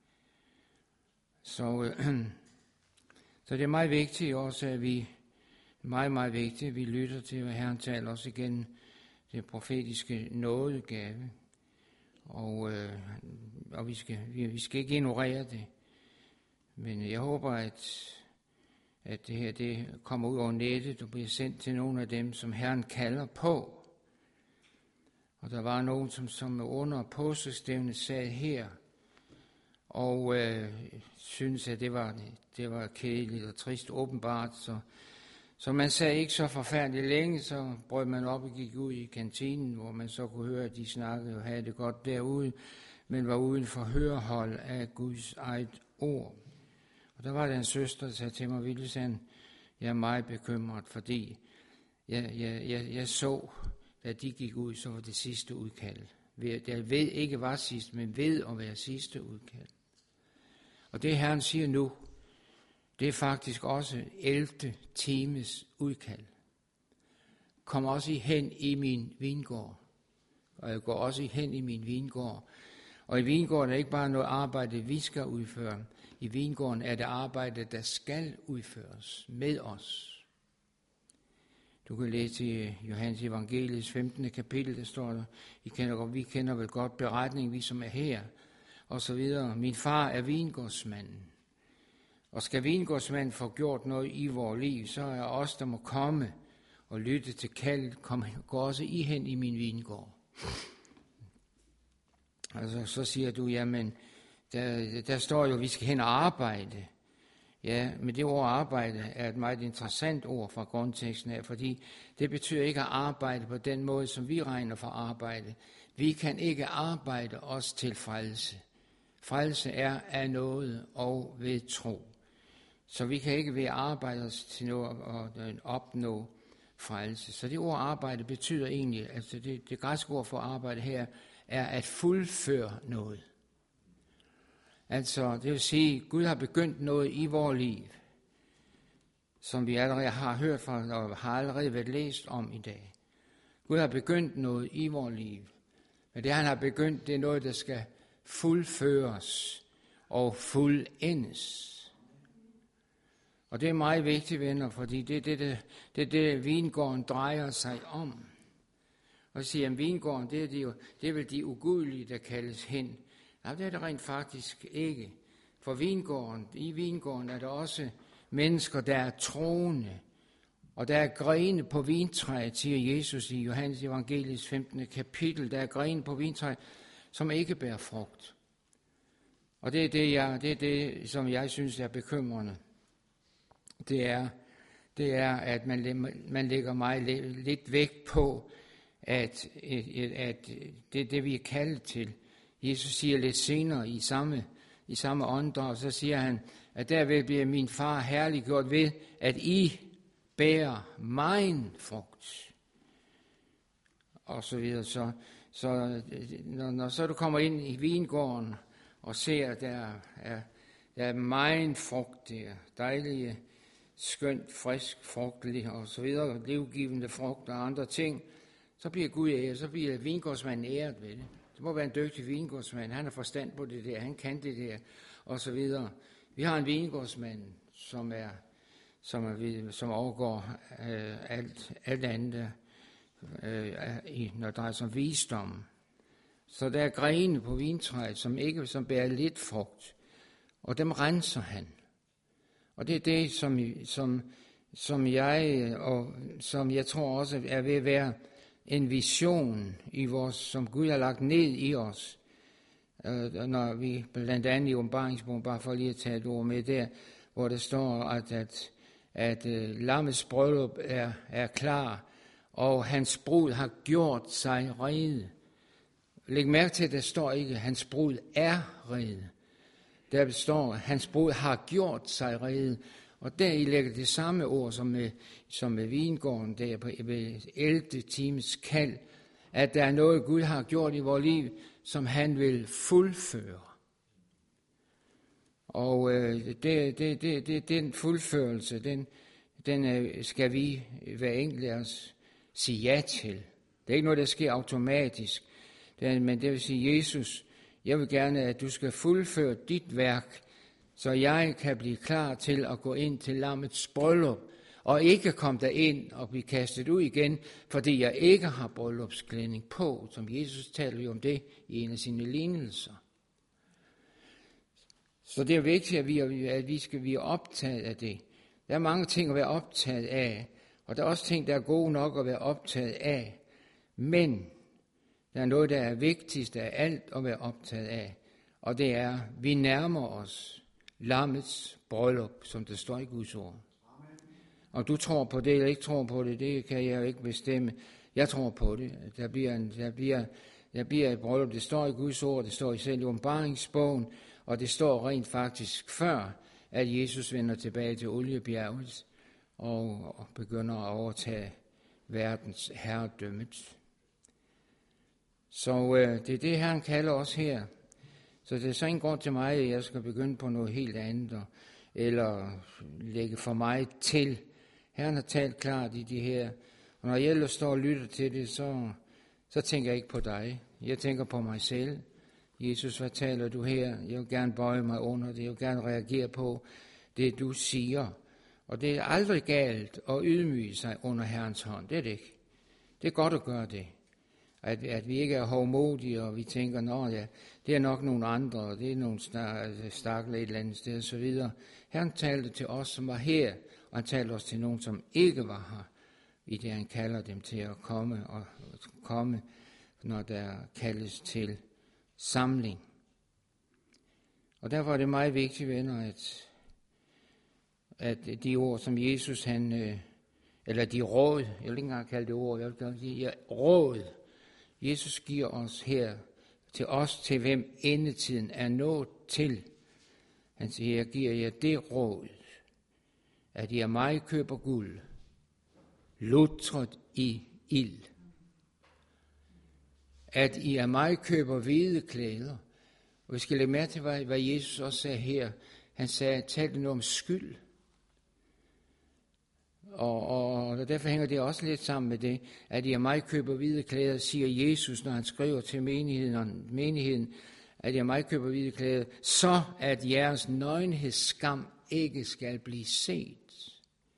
Så, øh, så det er meget vigtigt også, at vi, meget, meget vigtigt, at vi lytter til, hvad Herren taler os igen, det profetiske nådegave. Og, øh, og vi, skal, vi, vi skal ikke ignorere det. Men jeg håber, at, at det her det kommer ud over nettet og bliver sendt til nogle af dem, som Herren kalder på. Og der var nogen, som, som under påskestævnet sad her, og øh, syntes, at det var, det var kedeligt og trist åbenbart. Så, så man sad ikke så forfærdeligt længe, så brød man op og gik ud i kantinen, hvor man så kunne høre, at de snakkede og havde det godt derude, men var uden for hørehold af Guds eget ord. Og der var der en søster, der sagde til mig, Vilhelm, jeg er meget bekymret, fordi jeg, jeg, jeg, jeg så, da de gik ud, så var det sidste udkald. Jeg ved ikke, var sidst, men ved at være sidste udkald. Og det Herren siger nu, det er faktisk også ellevte times udkald. Kom også hen i min vingård. Og jeg går også hen i min vingård. Og i vingården er ikke bare noget arbejde, vi skal udføre. I vingården er det arbejde, der skal udføres med os. Du kan læse i Johannes Evangeliets femtende kapitel, der står der, I kender, vi kender vel godt beretningen, vi som er her, og så videre. Min far er vingårdsmanden. Og skal vingårdsmanden få gjort noget i vores liv, så er os, der må komme og lytte til kaldet, kom, gå også I hen i min vingård. Altså, så siger du, jamen, der, der står jo, at vi skal hen og arbejde. Ja, men det ord arbejde er et meget interessant ord fra grundteksten her, fordi det betyder ikke at arbejde på den måde, som vi regner for arbejde. Vi kan ikke arbejde os til frelse. Frelse er af noget og ved tro. Så vi kan ikke ved at arbejde os til noget og opnå frelse. Så det ord arbejde betyder egentlig, altså det, det græske ord for arbejde her, er at fuldføre noget. Altså, det vil sige, at Gud har begyndt noget i vores liv, som vi allerede har hørt fra og har allerede været læst om i dag. Gud har begyndt noget i vores liv, men det han har begyndt, det er noget, der skal fuldføres og fuldendes. Og det er meget vigtigt, venner, fordi det er det, det, det, det vingården drejer sig om. Og så siger, at vingården, det er, de, det er vel de ugudelige, der kaldes hen. Nej, det er det rent faktisk ikke. For vingården, i vingården er der også mennesker, der er troende. Og der er grene på vintræet, siger Jesus i Johannes Evangeliets femtende kapitel. Der er grene på vintræet, som ikke bærer frugt. Og det er det, jeg, det, er det som jeg synes er bekymrende. Det er, det er at man, man lægger meget lidt vægt på, at, at det er det, vi er kaldet til. Jesus siger lidt senere i samme, i samme åndedrag, så siger han, at derved bliver min far herliggjort ved, at I bærer megen frugt. Og så videre. Så, så når, når så du kommer ind i vingården og ser, at der er, der er megen frugt der, dejlige, skønt, frisk, frugtlig og så videre, livgivende frugt og andre ting, så bliver Gud æret, så bliver vingårdsmanden æret ved det. Det må være en dygtig vingårdsmand, han har forstand på det der, han kan det der, og så videre. Vi har en vingårdsmand, som er, som er, som overgår øh, alt, alt andet, øh, i, når det drejer sig om visdom. Så der er grene på vintræet, som ikke som bærer lidt frugt, og dem renser han. Og det er det, som, som, som jeg, og som jeg tror også er ved at være en vision i vores, som Gud har lagt ned i os. Øh, når vi blandt andet i åbenbaringsbogen, bare for lige at tage et ord med der, hvor der står, at, at, at uh, lammets bryllup er, er klar, og hans brud har gjort sig rede. læg mærke til, at der står ikke, at hans brud er rede. Der står, at hans brud har gjort sig rede. Og deri lægger det samme ord som med, som med vingården der på ellevte times kald, at der er noget, Gud har gjort i vores liv, som han vil fuldføre. Og øh, det, det, det, det, den fuldførelse, den, den øh, skal vi hver enkelt af os sige ja til. Det er ikke noget, der sker automatisk, det er, men det vil sige, Jesus, jeg vil gerne, at du skal fuldføre dit værk, så jeg kan blive klar til at gå ind til lammets bryllup, og ikke komme derind og blive kastet ud igen, fordi jeg ikke har bryllupsklædning på, som Jesus taler jo om det i en af sine lignelser. Så det er vigtigt, at vi, at vi skal blive optaget af det. Der er mange ting at være optaget af, og der er også ting, der er gode nok at være optaget af. Men der er noget, der er vigtigst af alt at være optaget af, og det er, at vi nærmer os lammets bryllup, som der står i Guds ord. Om du tror på det eller ikke tror på det, det kan jeg jo ikke bestemme. Jeg tror på det. Der bliver, en, der bliver, der bliver et bryllup, det står i Guds ord, det står i selv i åbenbaringsbogen, og det står rent faktisk før, at Jesus vender tilbage til oliebjerget og, og begynder at overtage verdens herredømmet. Så øh, det er det, Herren kalder os her. Så det er så en grund til mig, at jeg skal begynde på noget helt andet, og, eller lægge for mig til. Herren har talt klart i de her, og når jeg ellers står og lytter til det, så, så tænker jeg ikke på dig. Jeg tænker på mig selv. Jesus, hvad taler du her? Jeg vil gerne bøje mig under det. Jeg vil gerne reagere på det, du siger. Og det er aldrig galt at ydmyge sig under Herrens hånd. Det er det ikke. Det er godt at gøre det. At, at vi ikke er hovmodige, og vi tænker, nå ja, det er nok nogle andre, og det er nogle stakler et eller andet sted, og så videre. Herren talte til os, som var her, og han talte også til nogen, som ikke var her, i det han kalder dem til at komme, og komme, når der kaldes til samling. Og derfor er det meget vigtigt, venner, at, at de ord, som Jesus, han, eller de råd, jeg vil ikke engang kalde det ord, jeg vil gerne sige råd, Jesus giver os her, til os, til hvem endetiden er nået til. Han siger, jeg giver jer det råd, at I af mig køber guld, lutret i ild. At I af mig køber hvide klæder. Og vi skal lægge mærke til, hvad Jesus også sagde her. Han sagde, tal det nu om skyld. Og, og, og derfor hænger det også lidt sammen med det, at I af mig køber hvide klæder, siger Jesus, når han skriver til menigheden, menigheden at I af mig køber hvide klæder, så at jeres nøgenhedsskam ikke skal blive set.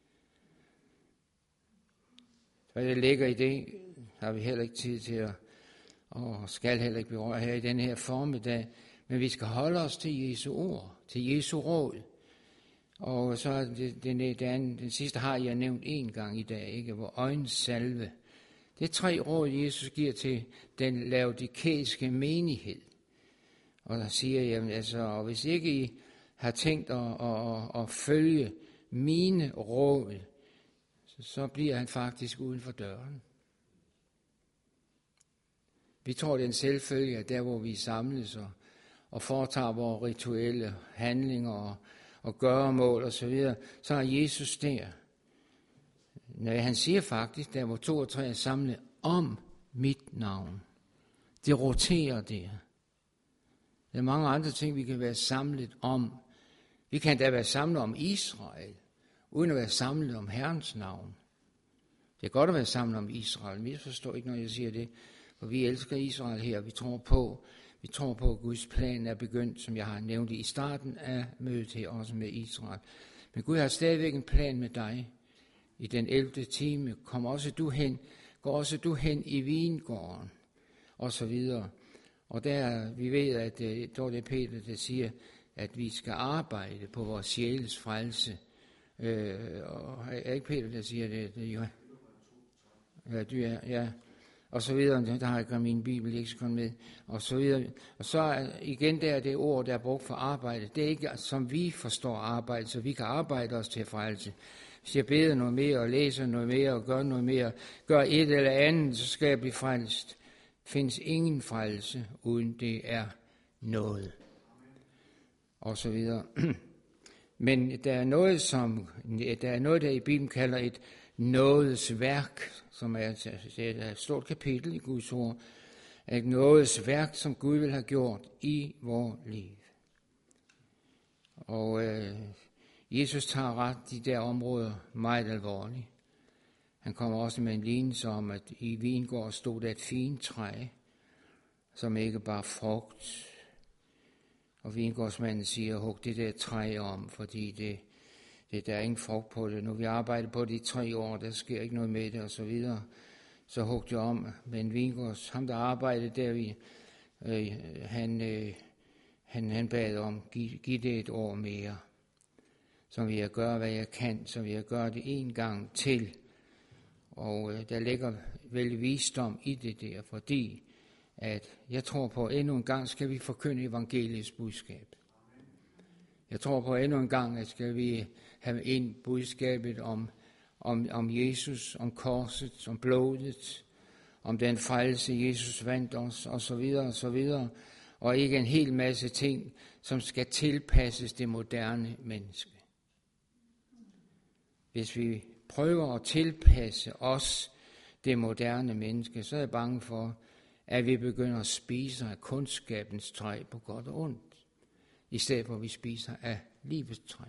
Hvad det ligger i det, har vi heller ikke tid til at, og skal heller ikke berøre her i denne her formiddag, men vi skal holde os til Jesu ord, til Jesu råd. Og så det, den, den, den sidste har jeg nævnt en gang i dag, ikke? Hvor øjensalve. Det er tre råd, Jesus giver til den laodikæiske menighed. Og der siger jeg, altså, og hvis ikke I har tænkt at, at, at følge mine råd, så, så bliver han faktisk uden for døren. Vi tror, det er en selvfølge, at der, hvor vi samles og, og foretager vores rituelle handlinger og og gøremål og så videre, så er Jesus der. Når han siger faktisk, der hvor to og tre er samlet om mit navn. Det roterer der. Der er mange andre ting, vi kan være samlet om. Vi kan da være samlet om Israel, uden at være samlet om Herrens navn. Det er godt at være samlet om Israel, men jeg forstår ikke, når jeg siger det, for vi elsker Israel her, vi tror på, Vi tror på, at Guds plan er begyndt, som jeg har nævnt i starten af mødet her, også med Israel. Men Gud har stadigvæk en plan med dig. I den ellevte time kom også du hen, går også du hen i vingården, og så videre. Og der, vi ved, at det er Peter, der siger, at vi skal arbejde på vores sjæles frelse. Øh, og er ikke Peter, der siger det? det jo. Ja, du er, ja. Og så videre, der har jeg ikke min bibel, ikke så med, og så videre. Og så igen der er det ord, der er brugt for arbejde. Det er ikke, som vi forstår arbejde, så vi kan arbejde os til frelse. Hvis jeg beder noget mere, og læser noget mere, og gør noget mere, gør et eller andet, så skal jeg blive frelst. findes ingen frelse, uden det er noget. Og så videre. Men der er noget, som der er noget, der i Bibelen kalder et nådesværk, som er et stort kapitel i Guds ord. Et nådesværk, som Gud vil have gjort i vores liv. Og øh, Jesus tager ret de der områder meget alvorligt. Han kommer også med en lignelse om, at i vingården stod der et fint træ, som ikke bare frugt. Og vingårdsmanden siger, hug det der træ om, fordi det, det, der er ingen frugt på det. Nu vi arbejder på det i tre år, der sker ikke noget med det, og så videre. Så hug det om. Men vingårds, ham der arbejdede der, vi, øh, han, øh, han, han bad om, giv, giv det et år mere. Så vil jeg gøre, hvad jeg kan, så vil jeg gøre det en gang til. Og øh, der ligger vel visdom i det der, fordi at jeg tror på, at endnu en gang skal vi forkynde evangeliets budskab. Jeg tror på, at endnu en gang at skal vi have ind budskabet om, om, om Jesus, om korset, om blodet, om den frelse, Jesus vandt os, og så videre, og så videre. Og ikke en hel masse ting, som skal tilpasses det moderne menneske. Hvis vi prøver at tilpasse os det moderne menneske, så er jeg bange for, at vi begynder at spise af kundskabens træ på godt og ondt, i stedet for at vi spiser af livets træ.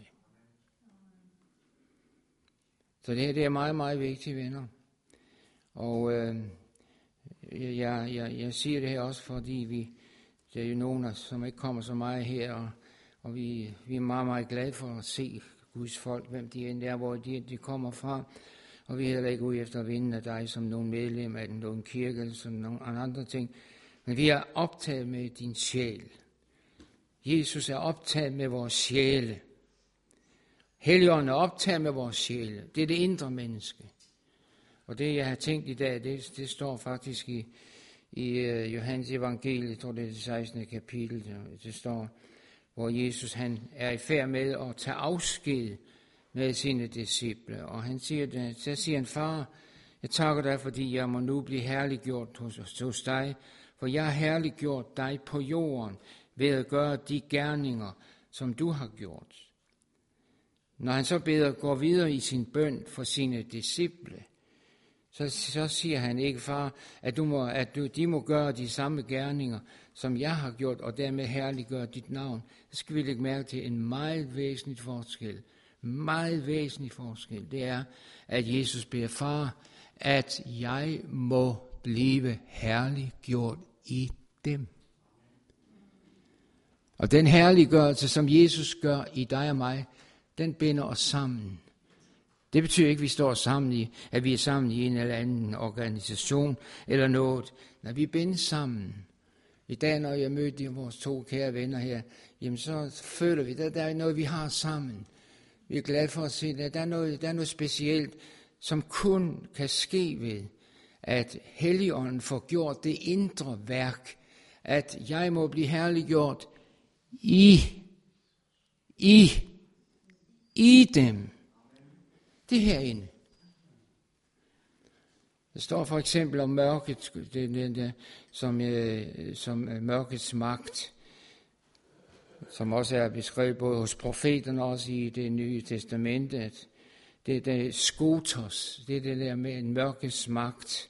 Så det her det er meget, meget vigtigt, venner. Og øh, jeg, jeg, jeg siger det her også, fordi vi, der er jo nogen, som ikke kommer så meget her, og, og vi, vi er meget, meget glade for at se Guds folk, hvem de end er, hvor de, de kommer fra. Og vi er heller ikke ude efter at vinde af dig som nogen medlem af nogen kirke eller som nogen andre ting. Men vi er optaget med din sjæl. Jesus er optaget med vores sjæle. Helligånden er optaget med vores sjæle. Det er det indre menneske. Og det, jeg har tænkt i dag, det, det står faktisk i, i uh, Johannes evangeliet, jeg tror det er det sekstende kapitel, det står, hvor Jesus han er i færd med at tage afsked med sine disciple. Og han siger det, så siger han, far, jeg takker dig, fordi jeg må nu blive herliggjort hos, hos dig, for jeg har herliggjort dig på jorden ved at gøre de gerninger, som du har gjort. Når han så beder går videre i sin bøn for sine disciple, så, så siger han ikke, far, at, du må, at du, de må gøre de samme gerninger, som jeg har gjort, og dermed herliggøre dit navn. Så skal vi lægge mærke til en meget væsentlig forskel. Meget væsentlig forskel. Det er, at Jesus beder, far, at jeg må blive herliggjort i dem. Og den herliggørelse, som Jesus gør i dig og mig, den binder os sammen. Det betyder ikke, at vi står sammen i, at vi er sammen i en eller anden organisation eller noget. Når vi binder sammen. I dag, når jeg mødte vores to kære venner her, jamen så føler vi, at der er noget, vi har sammen. Vi er glade for at se, at der er noget, der er noget specielt, som kun kan ske ved, at Helligånden får gjort det indre værk, at jeg må blive herliggjort i, i, i dem. Det herinde. Der står for eksempel om mørket, det, det, det, som, øh, som mørkets magt, som også er beskrevet både hos profeterne og også i det nye testamente. Det er det skotos, det er det der med en mørkets magt,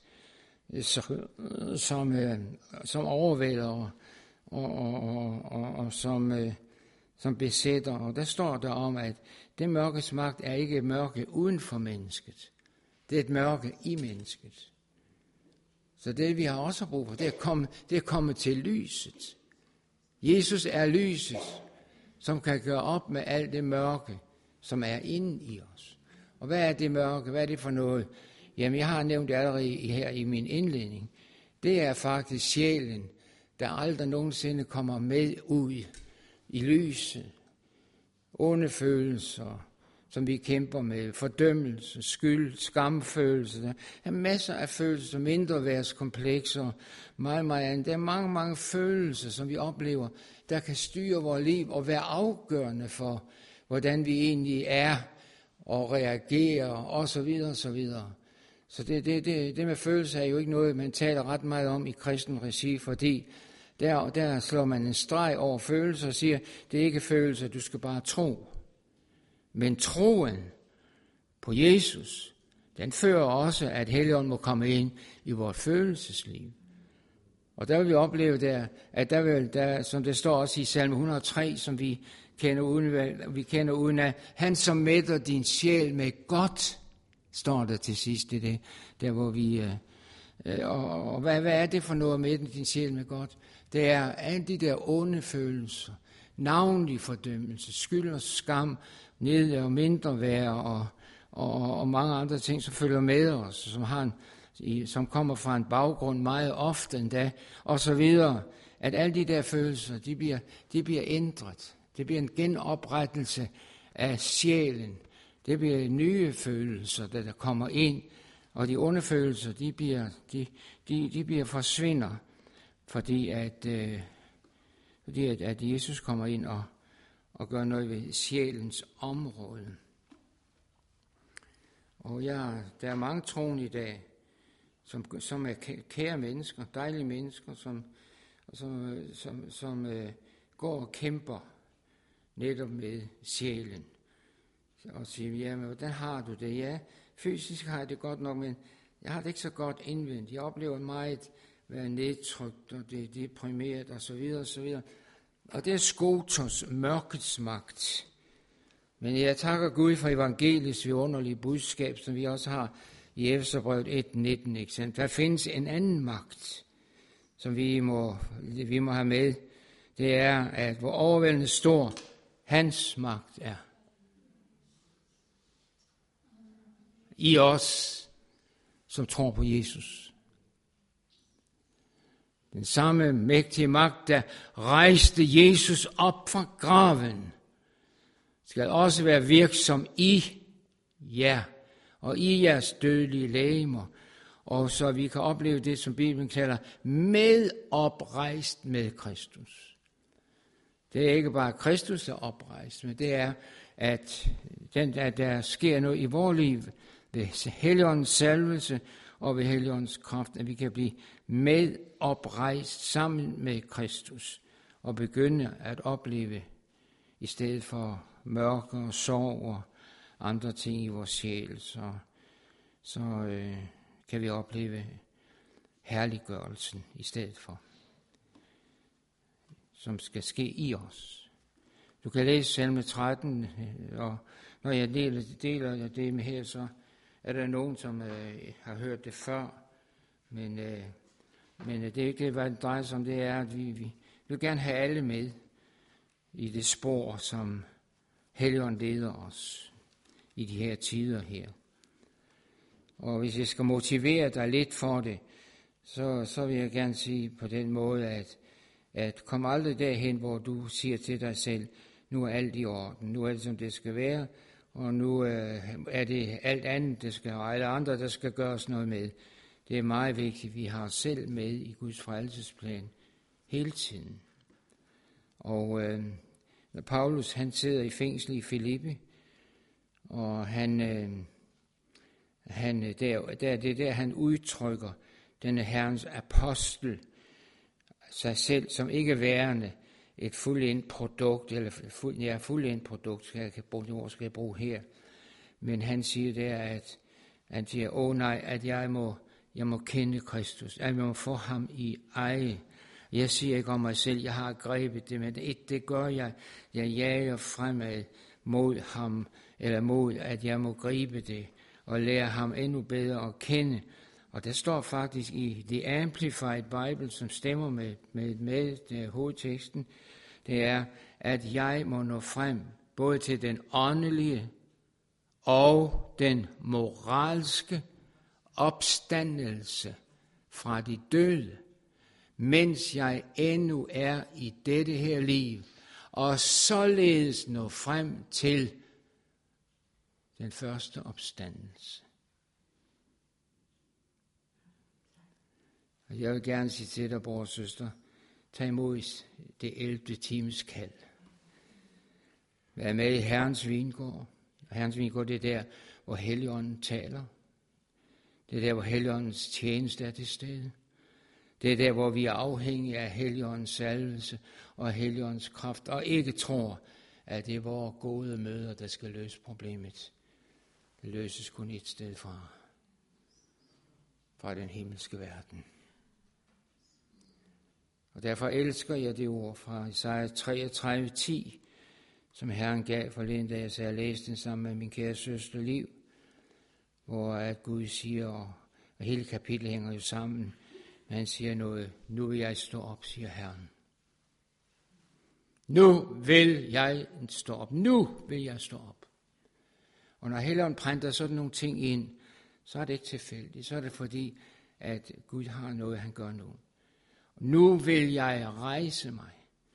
som, som overvælder og, og, og, og, og som, som besætter. Og der står der om, at det mørkets magt er ikke et mørke uden for mennesket. Det er et mørke i mennesket. Så det vi har også brug for, det er at komme, det er at komme til lyset. Jesus er lyset, som kan gøre op med alt det mørke, som er inde i os. Og hvad er det mørke? Hvad er det for noget? Jamen, jeg har nævnt det allerede her i min indledning. Det er faktisk sjælen, der aldrig nogensinde kommer med ud i lyset. Onde følelser, som vi kæmper med, fordømmelse, skyld, skamfølelse. Der er masser af følelser, mindreværdskomplekser, meget, meget andet. Der er mange, mange følelser, som vi oplever, der kan styre vores liv og være afgørende for, hvordan vi egentlig er og reagerer osv. osv. Så det, det, det, det med følelser er jo ikke noget, man taler ret meget om i kristen regi, fordi der, der slår man en streg over følelser og siger, det er ikke følelser, du skal bare tro. Men troen på Jesus, den fører også, at Helligånden må komme ind i vores følelsesliv. Og der vil vi opleve der, at der vil, der, som det står også i salme et hundrede og tre, som vi kender uden, vi kender uden af, han som mætter din sjæl med godt, står der til sidst i det, der hvor vi, øh, og, og hvad, hvad er det for noget at mætte din sjæl med godt? Det er alle de der onde følelser, navnlig fordømmelse, skyld og skam, ned og mindre værd og, og, og mange andre ting, som følger med os, som, har en, som kommer fra en baggrund meget ofte endda, og så videre, at alle de der følelser, de bliver, de bliver ændret. Det bliver en genoprettelse af sjælen. Det bliver nye følelser, der, der kommer ind, og de onde følelser, de bliver, de, de, de bliver forsvinder, fordi at, øh, fordi at, at Jesus kommer ind og, og gør noget ved sjælens område. Og ja, der er mange troende i dag, som, som er kære mennesker, dejlige mennesker, som, som, som, som øh, går og kæmper netop med sjælen. Og siger, ja, men hvordan har du det? Ja, fysisk har jeg det godt nok, men jeg har det ikke så godt indvendigt. Jeg oplever meget være nedtrykt, og det er deprimeret, og så videre, og så videre. Og det er Skotos, mørkets magt. Men jeg takker Gud for evangeliets vidunderlige budskab, som vi også har i Efeserbrevet et nitten. Der findes en anden magt, som vi må, vi må have med. Det er, at hvor overvældende stor hans magt er. I os, som tror på Jesus. Den samme mægtige magt, der rejste Jesus op fra graven, skal også være virksom i jer og i jeres dødelige legemer, og så vi kan opleve det, som Bibelen kalder medoprejst med Kristus. Det er ikke bare Kristus, der er oprejst, men det er, at, den, at der sker noget i vores liv ved Helligåndens salvelse og ved Helligåndens kraft, at vi kan blive medoprejst sammen med Kristus og begynde at opleve, i stedet for mørke og sorg og andre ting i vores sjæl, så, så øh, kan vi opleve herliggørelsen i stedet for, som skal ske i os. Du kan læse salme tretten, og når jeg deler, deler det med her, så er der nogen, som øh, har hørt det før, men, øh, men det er ikke det, hvad det drejer sig om. Det er, at vi, vi vil gerne have alle med i det spor, som Helligånden leder os i de her tider her. Og hvis jeg skal motivere dig lidt for det, så, så vil jeg gerne sige på den måde, at, at kom aldrig derhen, hvor du siger til dig selv, nu er alt i orden, nu er det, som det skal være, og nu øh, er det alt andet, det skal, og alle andre, der skal gøres noget med. Det er meget vigtigt, at vi har os selv med i Guds frelsesplan hele tiden. Og øh, Paulus, han sidder i fængsel i Filippi, og han, øh, han der, der, det er der, han udtrykker denne Herrens apostel, sig selv som ikke værende et fuldendt produkt, eller fuld, ja, fuldendt produkt, skal jeg bruge det ord, skal jeg bruge her. Men han siger der, at han siger, åh nej, at jeg må, jeg må kende Kristus, at jeg må få ham i eje. Jeg siger ikke om mig selv, jeg har grebet det, men et, det gør jeg. Jeg jager fremad mod ham, eller mod, at jeg må gribe det, og lære ham endnu bedre at kende. Og der står faktisk i The Amplified Bible, som stemmer med, med, med det, hovedteksten, det er, at jeg må nå frem, både til den åndelige og den moralske opstandelse fra de døde, mens jeg endnu er i dette her liv, og således nå frem til den første opstandelse. Og jeg vil gerne sige til dig, bror og søster, tag imod det ellevte times kald. Vær med i Herrens vingård. Herrens vingård, det er der, hvor Helligånden taler. Det er der, hvor Helligåndens tjeneste er til stede. Det er der, hvor vi er afhængige af Helligåndens salvelse og Helligåndens kraft, og ikke tror, at det er vores gode møder, der skal løse problemet. Det løses kun et sted fra. Fra den himmelske verden. Og derfor elsker jeg det ord fra Isaiah treogtredive ti, som Herren gav forleden, da jeg, jeg læste den sammen med min kære søster Liv, hvor at Gud siger, og, og hele kapitlet hænger jo sammen, men han siger noget, nu vil jeg stå op, siger Herren. Nu vil jeg stå op. Nu vil jeg stå op. Og når Helligånden prænter sådan nogle ting ind, så er det ikke tilfældigt. Så er det fordi, at Gud har noget, han gør nu. Nu vil jeg rejse mig.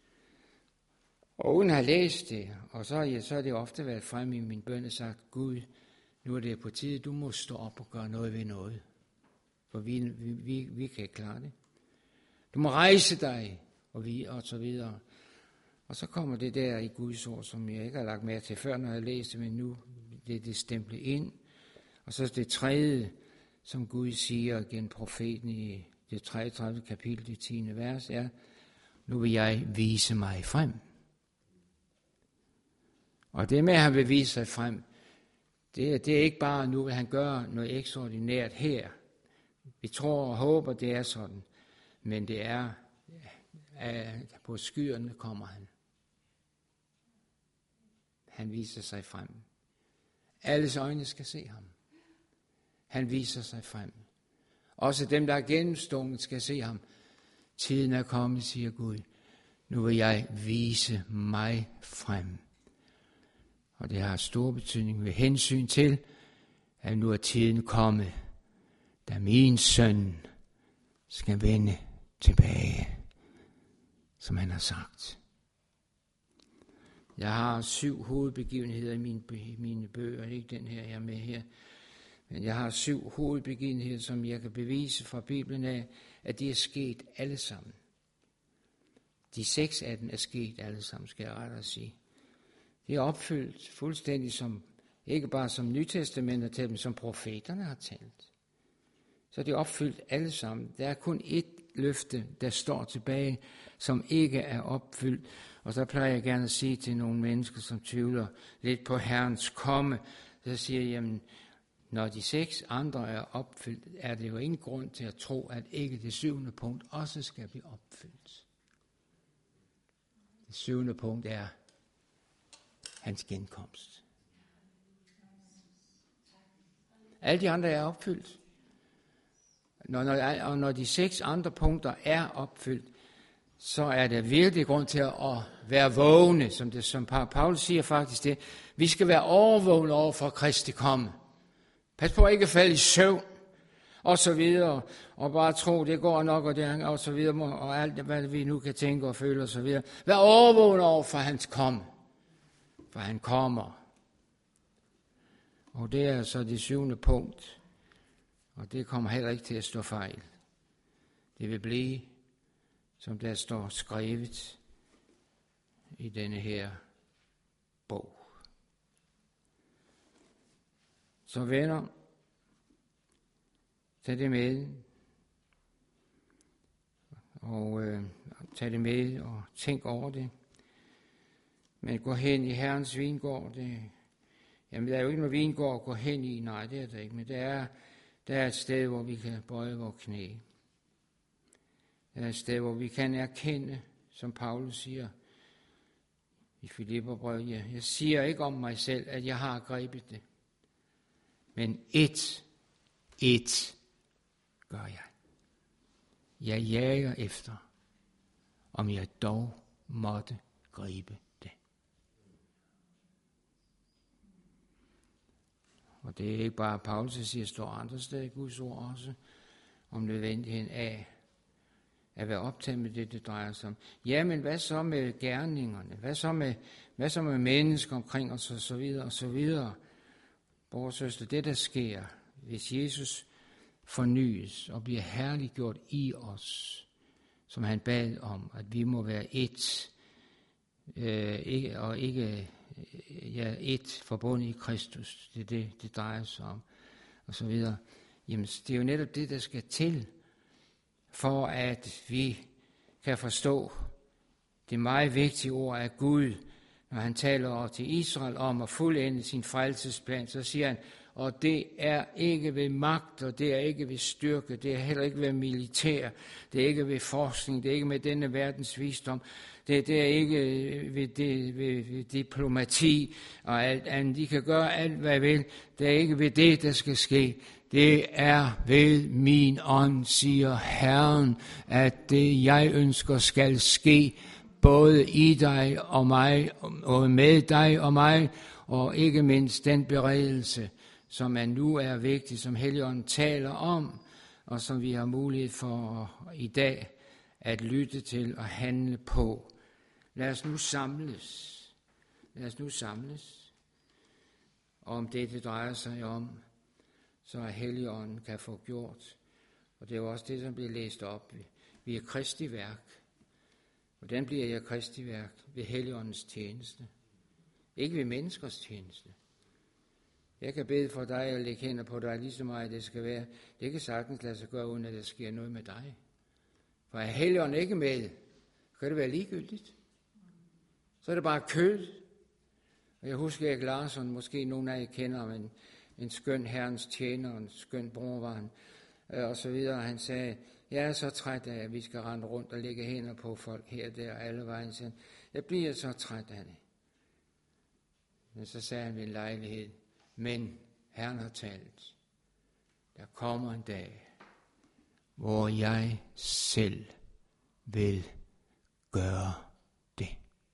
Og uden at have læst det, og så, ja, så har det ofte været fremme i min bøn og sagt, Gud, nu er det på tide, du må stå op og gøre noget ved noget. For vi, vi, vi, vi kan ikke klare det. Du må rejse dig, og vi, og så videre. Og så kommer det der i Guds ord, som jeg ikke har lagt mere til før, når jeg læste, men nu det er det stemplet ind. Og så det tredje, som Gud siger gennem profeten i det treogtredive kapitel, det tiende vers, er, nu vil jeg vise mig frem. Og det med, at han vil vise sig frem, det, det er ikke bare, nu vil han gøre noget ekstraordinært her. Vi tror og håber, det er sådan. Men det er, at på skyerne kommer han. Han viser sig frem. Alles øjne skal se ham. Han viser sig frem. Også dem, der er gennemstunget, skal se ham. Tiden er kommet, siger Gud. Nu vil jeg vise mig frem. Og det har stor betydning ved hensyn til, at nu er tiden kommet, da min søn skal vende tilbage, som han har sagt. Jeg har syv hovedbegivenheder i mine, mine bøger, ikke den her, jeg er med her. Men jeg har syv hovedbegivenheder, som jeg kan bevise fra Bibelen af, at de er sket alle sammen. De seks af dem er sket alle sammen, skal jeg rettere sige. De er opfyldt fuldstændig som, ikke bare som Nytestamentet til dem, som profeterne har talt. Så de er opfyldt alle sammen. Der er kun ét løfte, der står tilbage, som ikke er opfyldt. Og så plejer jeg gerne at sige til nogle mennesker, som tvivler lidt på Herrens komme, så siger jeg, jamen, når de seks andre er opfyldt, er det jo ingen grund til at tro, at ikke det syvende punkt også skal blive opfyldt. Det syvende punkt er hans genkomst. Alle de andre er opfyldt. Når, når, og når de seks andre punkter er opfyldt, så er der virkelig grund til at være vågne, som, det, som Paulus siger faktisk det. Vi skal være overvågne over for Kristi komme. Pas på at ikke falde i søvn, og så videre, og bare tro, det går nok, og, det, og så videre, og alt, hvad vi nu kan tænke og føle, og så videre. Vær overvågne over for hans komme, for han kommer. Og det er så det syvende punkt, og det kommer heller ikke til at stå fejl. Det vil blive, som der står skrevet i denne her bog. Så venner, tag det med, og øh, tag det med og tænk over det. Men gå hen i Herrens vingård, det, jamen der er jo ikke noget vingård at gå hen i, nej det er der ikke, men der er, der er et sted, hvor vi kan bøje vores knæ. Der er et sted, hvor vi kan erkende, som Paulus siger i Filipperbrevet, ja, jeg siger ikke om mig selv, at jeg har grebet det. Men et, et gør jeg. Jeg jager efter, om jeg dog måtte gribe det. Og det er ikke bare Paulus, der siger, står andre steder i Guds ord også, om nødvendigheden af at være optaget med det, det drejer sig om. Ja, men hvad så med gerningerne? Hvad så med, hvad så med mennesker omkring os, og så videre, og så videre? Bror og søster, det der sker, hvis Jesus fornyes og bliver herliggjort i os, som han bad om, at vi må være et, øh, ikke, og ikke ja, et forbundet i Kristus, det er det, det drejer sig om, og så videre. Jamen, det er jo netop det, der skal til, for at vi kan forstå det meget vigtige ord af Gud. Når han taler til Israel om at fuldende sin frelsesplan, så siger han, og det er ikke ved magt, og det er ikke ved styrke, det er heller ikke ved militær, det er ikke ved forskning, det er ikke med denne verdens visdom, det, det er ikke ved, det, ved, ved diplomati og alt andet. De kan gøre alt, hvad de vil. Det er ikke ved det, der skal ske. Det er ved min ånd, siger Herren, at det, jeg ønsker, skal ske, både i dig og mig, og med dig og mig, og ikke mindst den beredelse, som er nu er vigtig, som Helligånden taler om, og som vi har mulighed for i dag at lytte til og handle på. Lad os nu samles. Lad os nu samles. Og om det, det drejer sig om, så er Helligånden kan få gjort. Og det er jo også det, som bliver læst op. Vi er Kristi værk. Hvordan bliver jeg Kristi værk? Ved Helligåndens tjeneste. Ikke ved menneskers tjeneste. Jeg kan bede for dig og lægge hænder på dig lige så meget det skal være. Det kan sagtens lade sig gøre, uden at der sker noget med dig. For er Helligånden ikke med, så kan det være ligegyldigt. Så er det bare kød. Og jeg husker Erik Larsson, måske nogle af jer kender om en, en skøn herrens tjener, en skøn bror var han, og så videre. Han sagde, jeg er så træt af, at vi skal rende rundt og lægge hænder på folk her og der og alle vejen. Så jeg bliver så træt af det. Men så sagde han ved en lejlighed, men Herren har talt. Der kommer en dag, hvor jeg selv vil gøre det.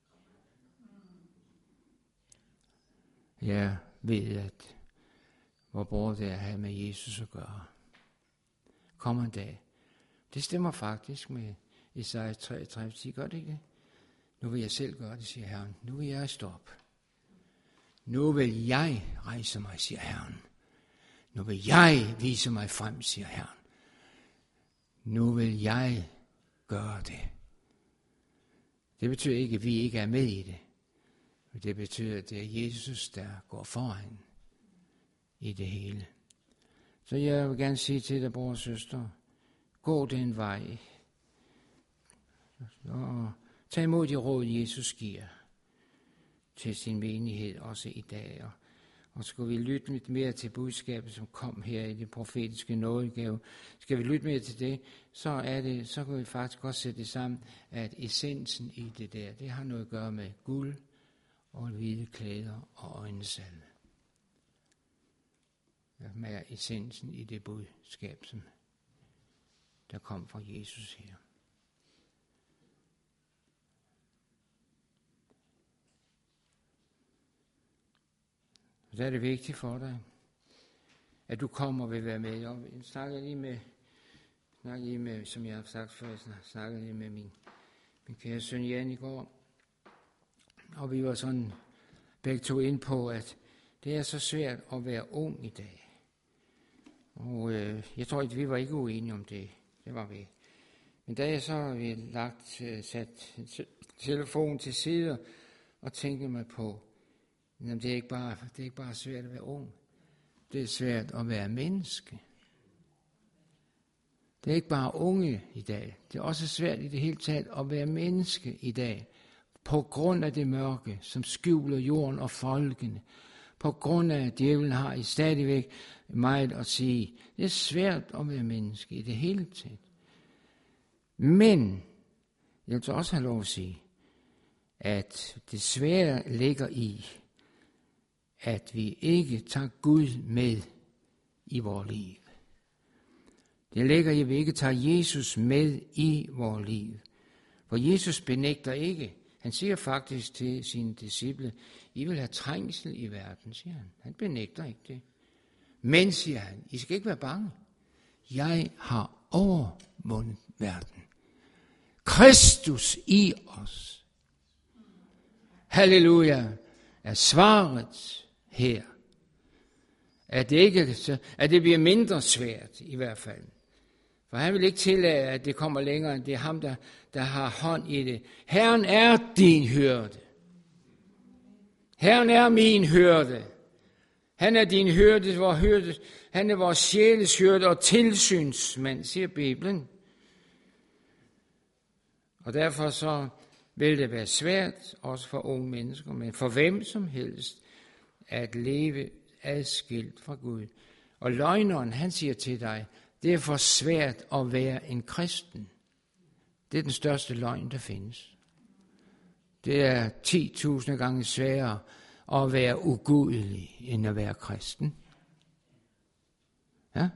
Jeg ved, at hvor bruger det at have med Jesus at gøre. Kommer en dag. Det stemmer faktisk med Esajas treogtredive ti, gør det ikke? Nu vil jeg selv gøre det, siger Herren. Nu vil jeg stoppe. Nu vil jeg rejse mig, siger Herren. Nu vil jeg vise mig frem, siger Herren. Nu vil jeg gøre det. Det betyder ikke, at vi ikke er med i det. Det betyder, at det er Jesus, der går foran i det hele. Så jeg vil gerne sige til dig, bror og søster, gå den vej. Og tag imod de råd, Jesus giver til sin menighed også i dag. Og, og skal vi lytte lidt mere til budskabet, som kom her i det profetiske nådegave, skal vi lytte mere til det, så er det, så kan vi faktisk også sætte det sammen, at essensen i det der, det har noget at gøre med guld og hvide klæder og øjensalve. Med essensen i det budskab, som der kom fra Jesus her. Så er det vigtigt for dig, at du kommer og vil være med. Jeg snakker lige med, snakker lige med som jeg har sagt før, jeg snakker lige med min, min kære søn Jan i går. Og vi var sådan begge to ind på, at det er så svært at være ung i dag. Og øh, jeg tror ikke, vi var ikke uenige om det. Det var vi. Men da jeg så har vi lagt, sat telefonen til side og tænkte mig på, jamen det er ikke bare, det er ikke bare svært at være ung. Det er svært at være menneske. Det er ikke bare unge i dag. Det er også svært i det hele taget at være menneske i dag. På grund af det mørke, som skjuler jorden og folkene. På grund af, at djævlen har i stadigvæk meget at sige. Det er svært at være menneske i det hele taget. Men, jeg vil så også have lov at sige, at det svære ligger i, at vi ikke tager Gud med i vores liv. Det ligger i, at vi ikke tager Jesus med i vores liv. For Jesus benægter ikke. Han siger faktisk til sine disciple, I vil have trængsel i verden, siger han. Han benægter ikke det. Men, siger han, I skal ikke være bange. Jeg har overvundet verden. Kristus i os. Halleluja. Er svaret her. At det, ikke, at det bliver mindre svært i hvert fald. For han vil ikke tillade, at det kommer længere, end det er ham, der, der har hånd i det. Herren er din hyrde. Herren er min hyrde. Han er din hyrde, vor hyrde. Han er vores sjæles hyrde og tilsynsmand, siger Bibelen. Og derfor så vil det være svært, også for unge mennesker, men for hvem som helst, at leve adskilt fra Gud. Og løgneren, han siger til dig, det er for svært at være en kristen. Det er den største løgn, der findes. Det er ti tusind gange sværere at være ugudelig, end at være kristen. Ja?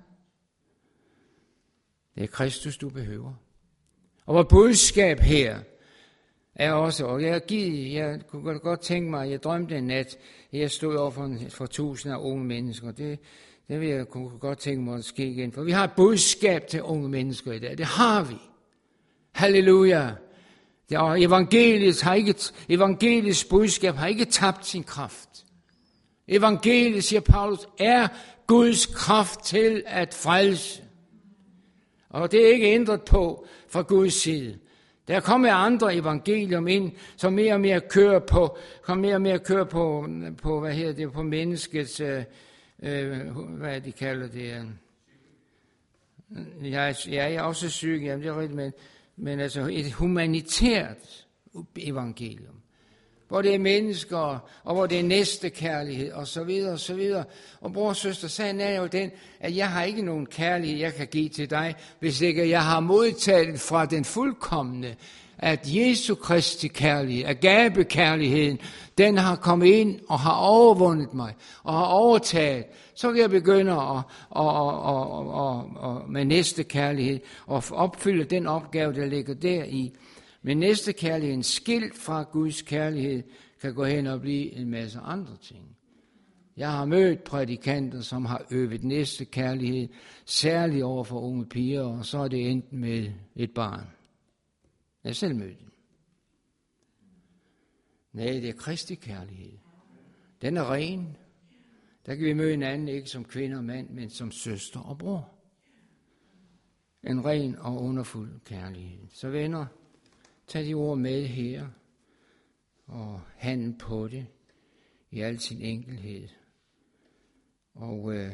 Det er Kristus, du behøver. Og vores budskab her er også, og jeg har givet, jeg kunne godt tænke mig, jeg drømte en nat, jeg stod over for, for tusinder af unge mennesker. Det, det vil jeg kunne godt tænke mig at ske igen, for vi har et budskab til unge mennesker i dag. Det har vi. Halleluja. Og evangeliet har ikke, evangeliets budskab har ikke tabt sin kraft. Evangeliet, siger Paulus, er Guds kraft til at frelse. Og det er ikke ændret på fra Guds side. Der kommer andre evangelium ind, som mere og mere kører på, kommer mere og mere kører på, på hvad hedder det, på menneskets, øh, øh, hvad de kalder det. Øh. Jeg, jeg er også syg, jamen det er rigtigt, men, men altså et humanitært evangelium, hvor det er mennesker, og hvor det er næstekærlighed, og så videre, og så videre. Og bror og søster, sagen er jo den, at jeg har ikke nogen kærlighed, jeg kan give til dig, hvis ikke jeg har modtaget fra den fuldkomne, at Jesu Kristi kærlighed, agabekærligheden, den har kommet ind og har overvundet mig, og har overtaget. Så kan jeg begynde at, og, og, og, og, og med næste kærlighed, og opfylde den opgave, der ligger deri. Men næste kærlighed, skilt fra Guds kærlighed, kan gå hen og blive en masse andre ting. Jeg har mødt prædikanter, som har øvet næste kærlighed, særligt over for unge piger, og så er det endt med et barn. Jeg har selv mødt dem. Nej, det er Kristi kærlighed. Den er ren. Der kan vi møde en anden, ikke som kvinde og mand, men som søster og bror. En ren og underfuld kærlighed. Så venner, tag de ord med her, og handle på det i al sin enkelhed. Og øh,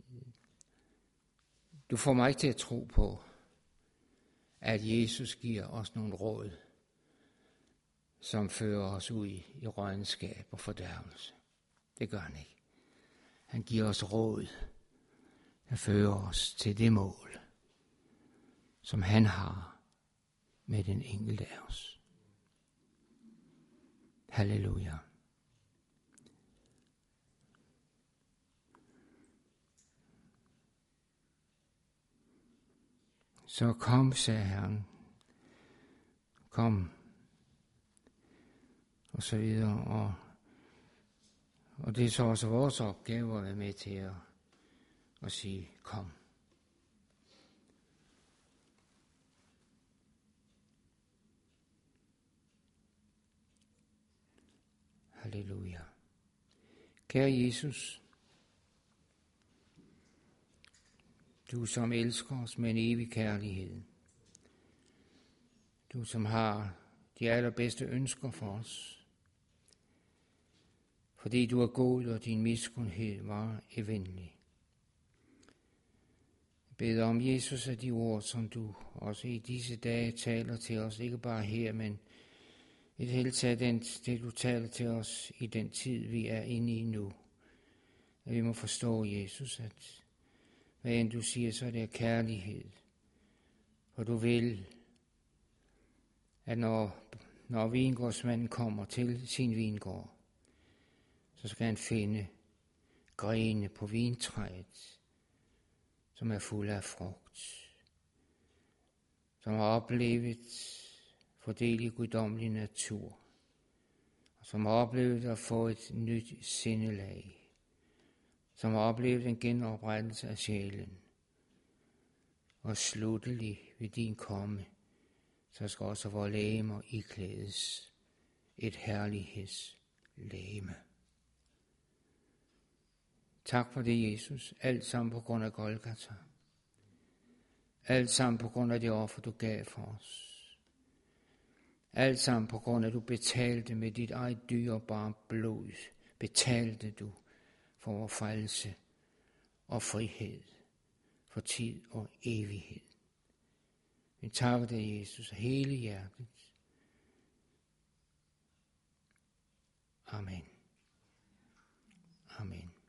du får mig ikke til at tro på, at Jesus giver os nogle råd, som fører os ud i, i rådenskab og fordærvelse. Det gør han ikke. Han giver os råd, der fører os til det mål, som han har med den enkelte af os. Halleluja. Så kom, sagde Herren. Kom. Og så videre. Og, og det er så også vores opgave at være med til at, at sige, kom. Halleluja. Kære Jesus, du som elsker os med en evig kærlighed, du som har de allerbedste ønsker for os, fordi du er god, og din miskundhed var evindelig. Jeg beder om, Jesus, af de ord, som du også i disse dage taler til os, ikke bare her, men i det hele taget den, det, du taler til os i den tid, vi er inde i nu. At vi må forstå, Jesus, at hvad end du siger, så er det kærlighed. For du vil, at når, når vingårdsmanden kommer til sin vingård, så skal han finde grene på vintræet, som er fulde af frugt, som har oplevet fordel i guddommelig natur, og som har oplevet at få et nyt sindelag, som har oplevet en genoprettelse af sjælen, og sluttelig ved din komme, så skal også vores legemer iklædes et herlighedslegeme. Tak for det, Jesus. Alt sammen på grund af Golgata. Alt sammen på grund af det offer, du gav for os. Alt sammen på grund af, at du betalte med dit eget dyrebare blod. Betalte du for vor frelse og frihed for tid og evighed. Vi takker dig, Jesus, af hele hjertet. Amen. Amen.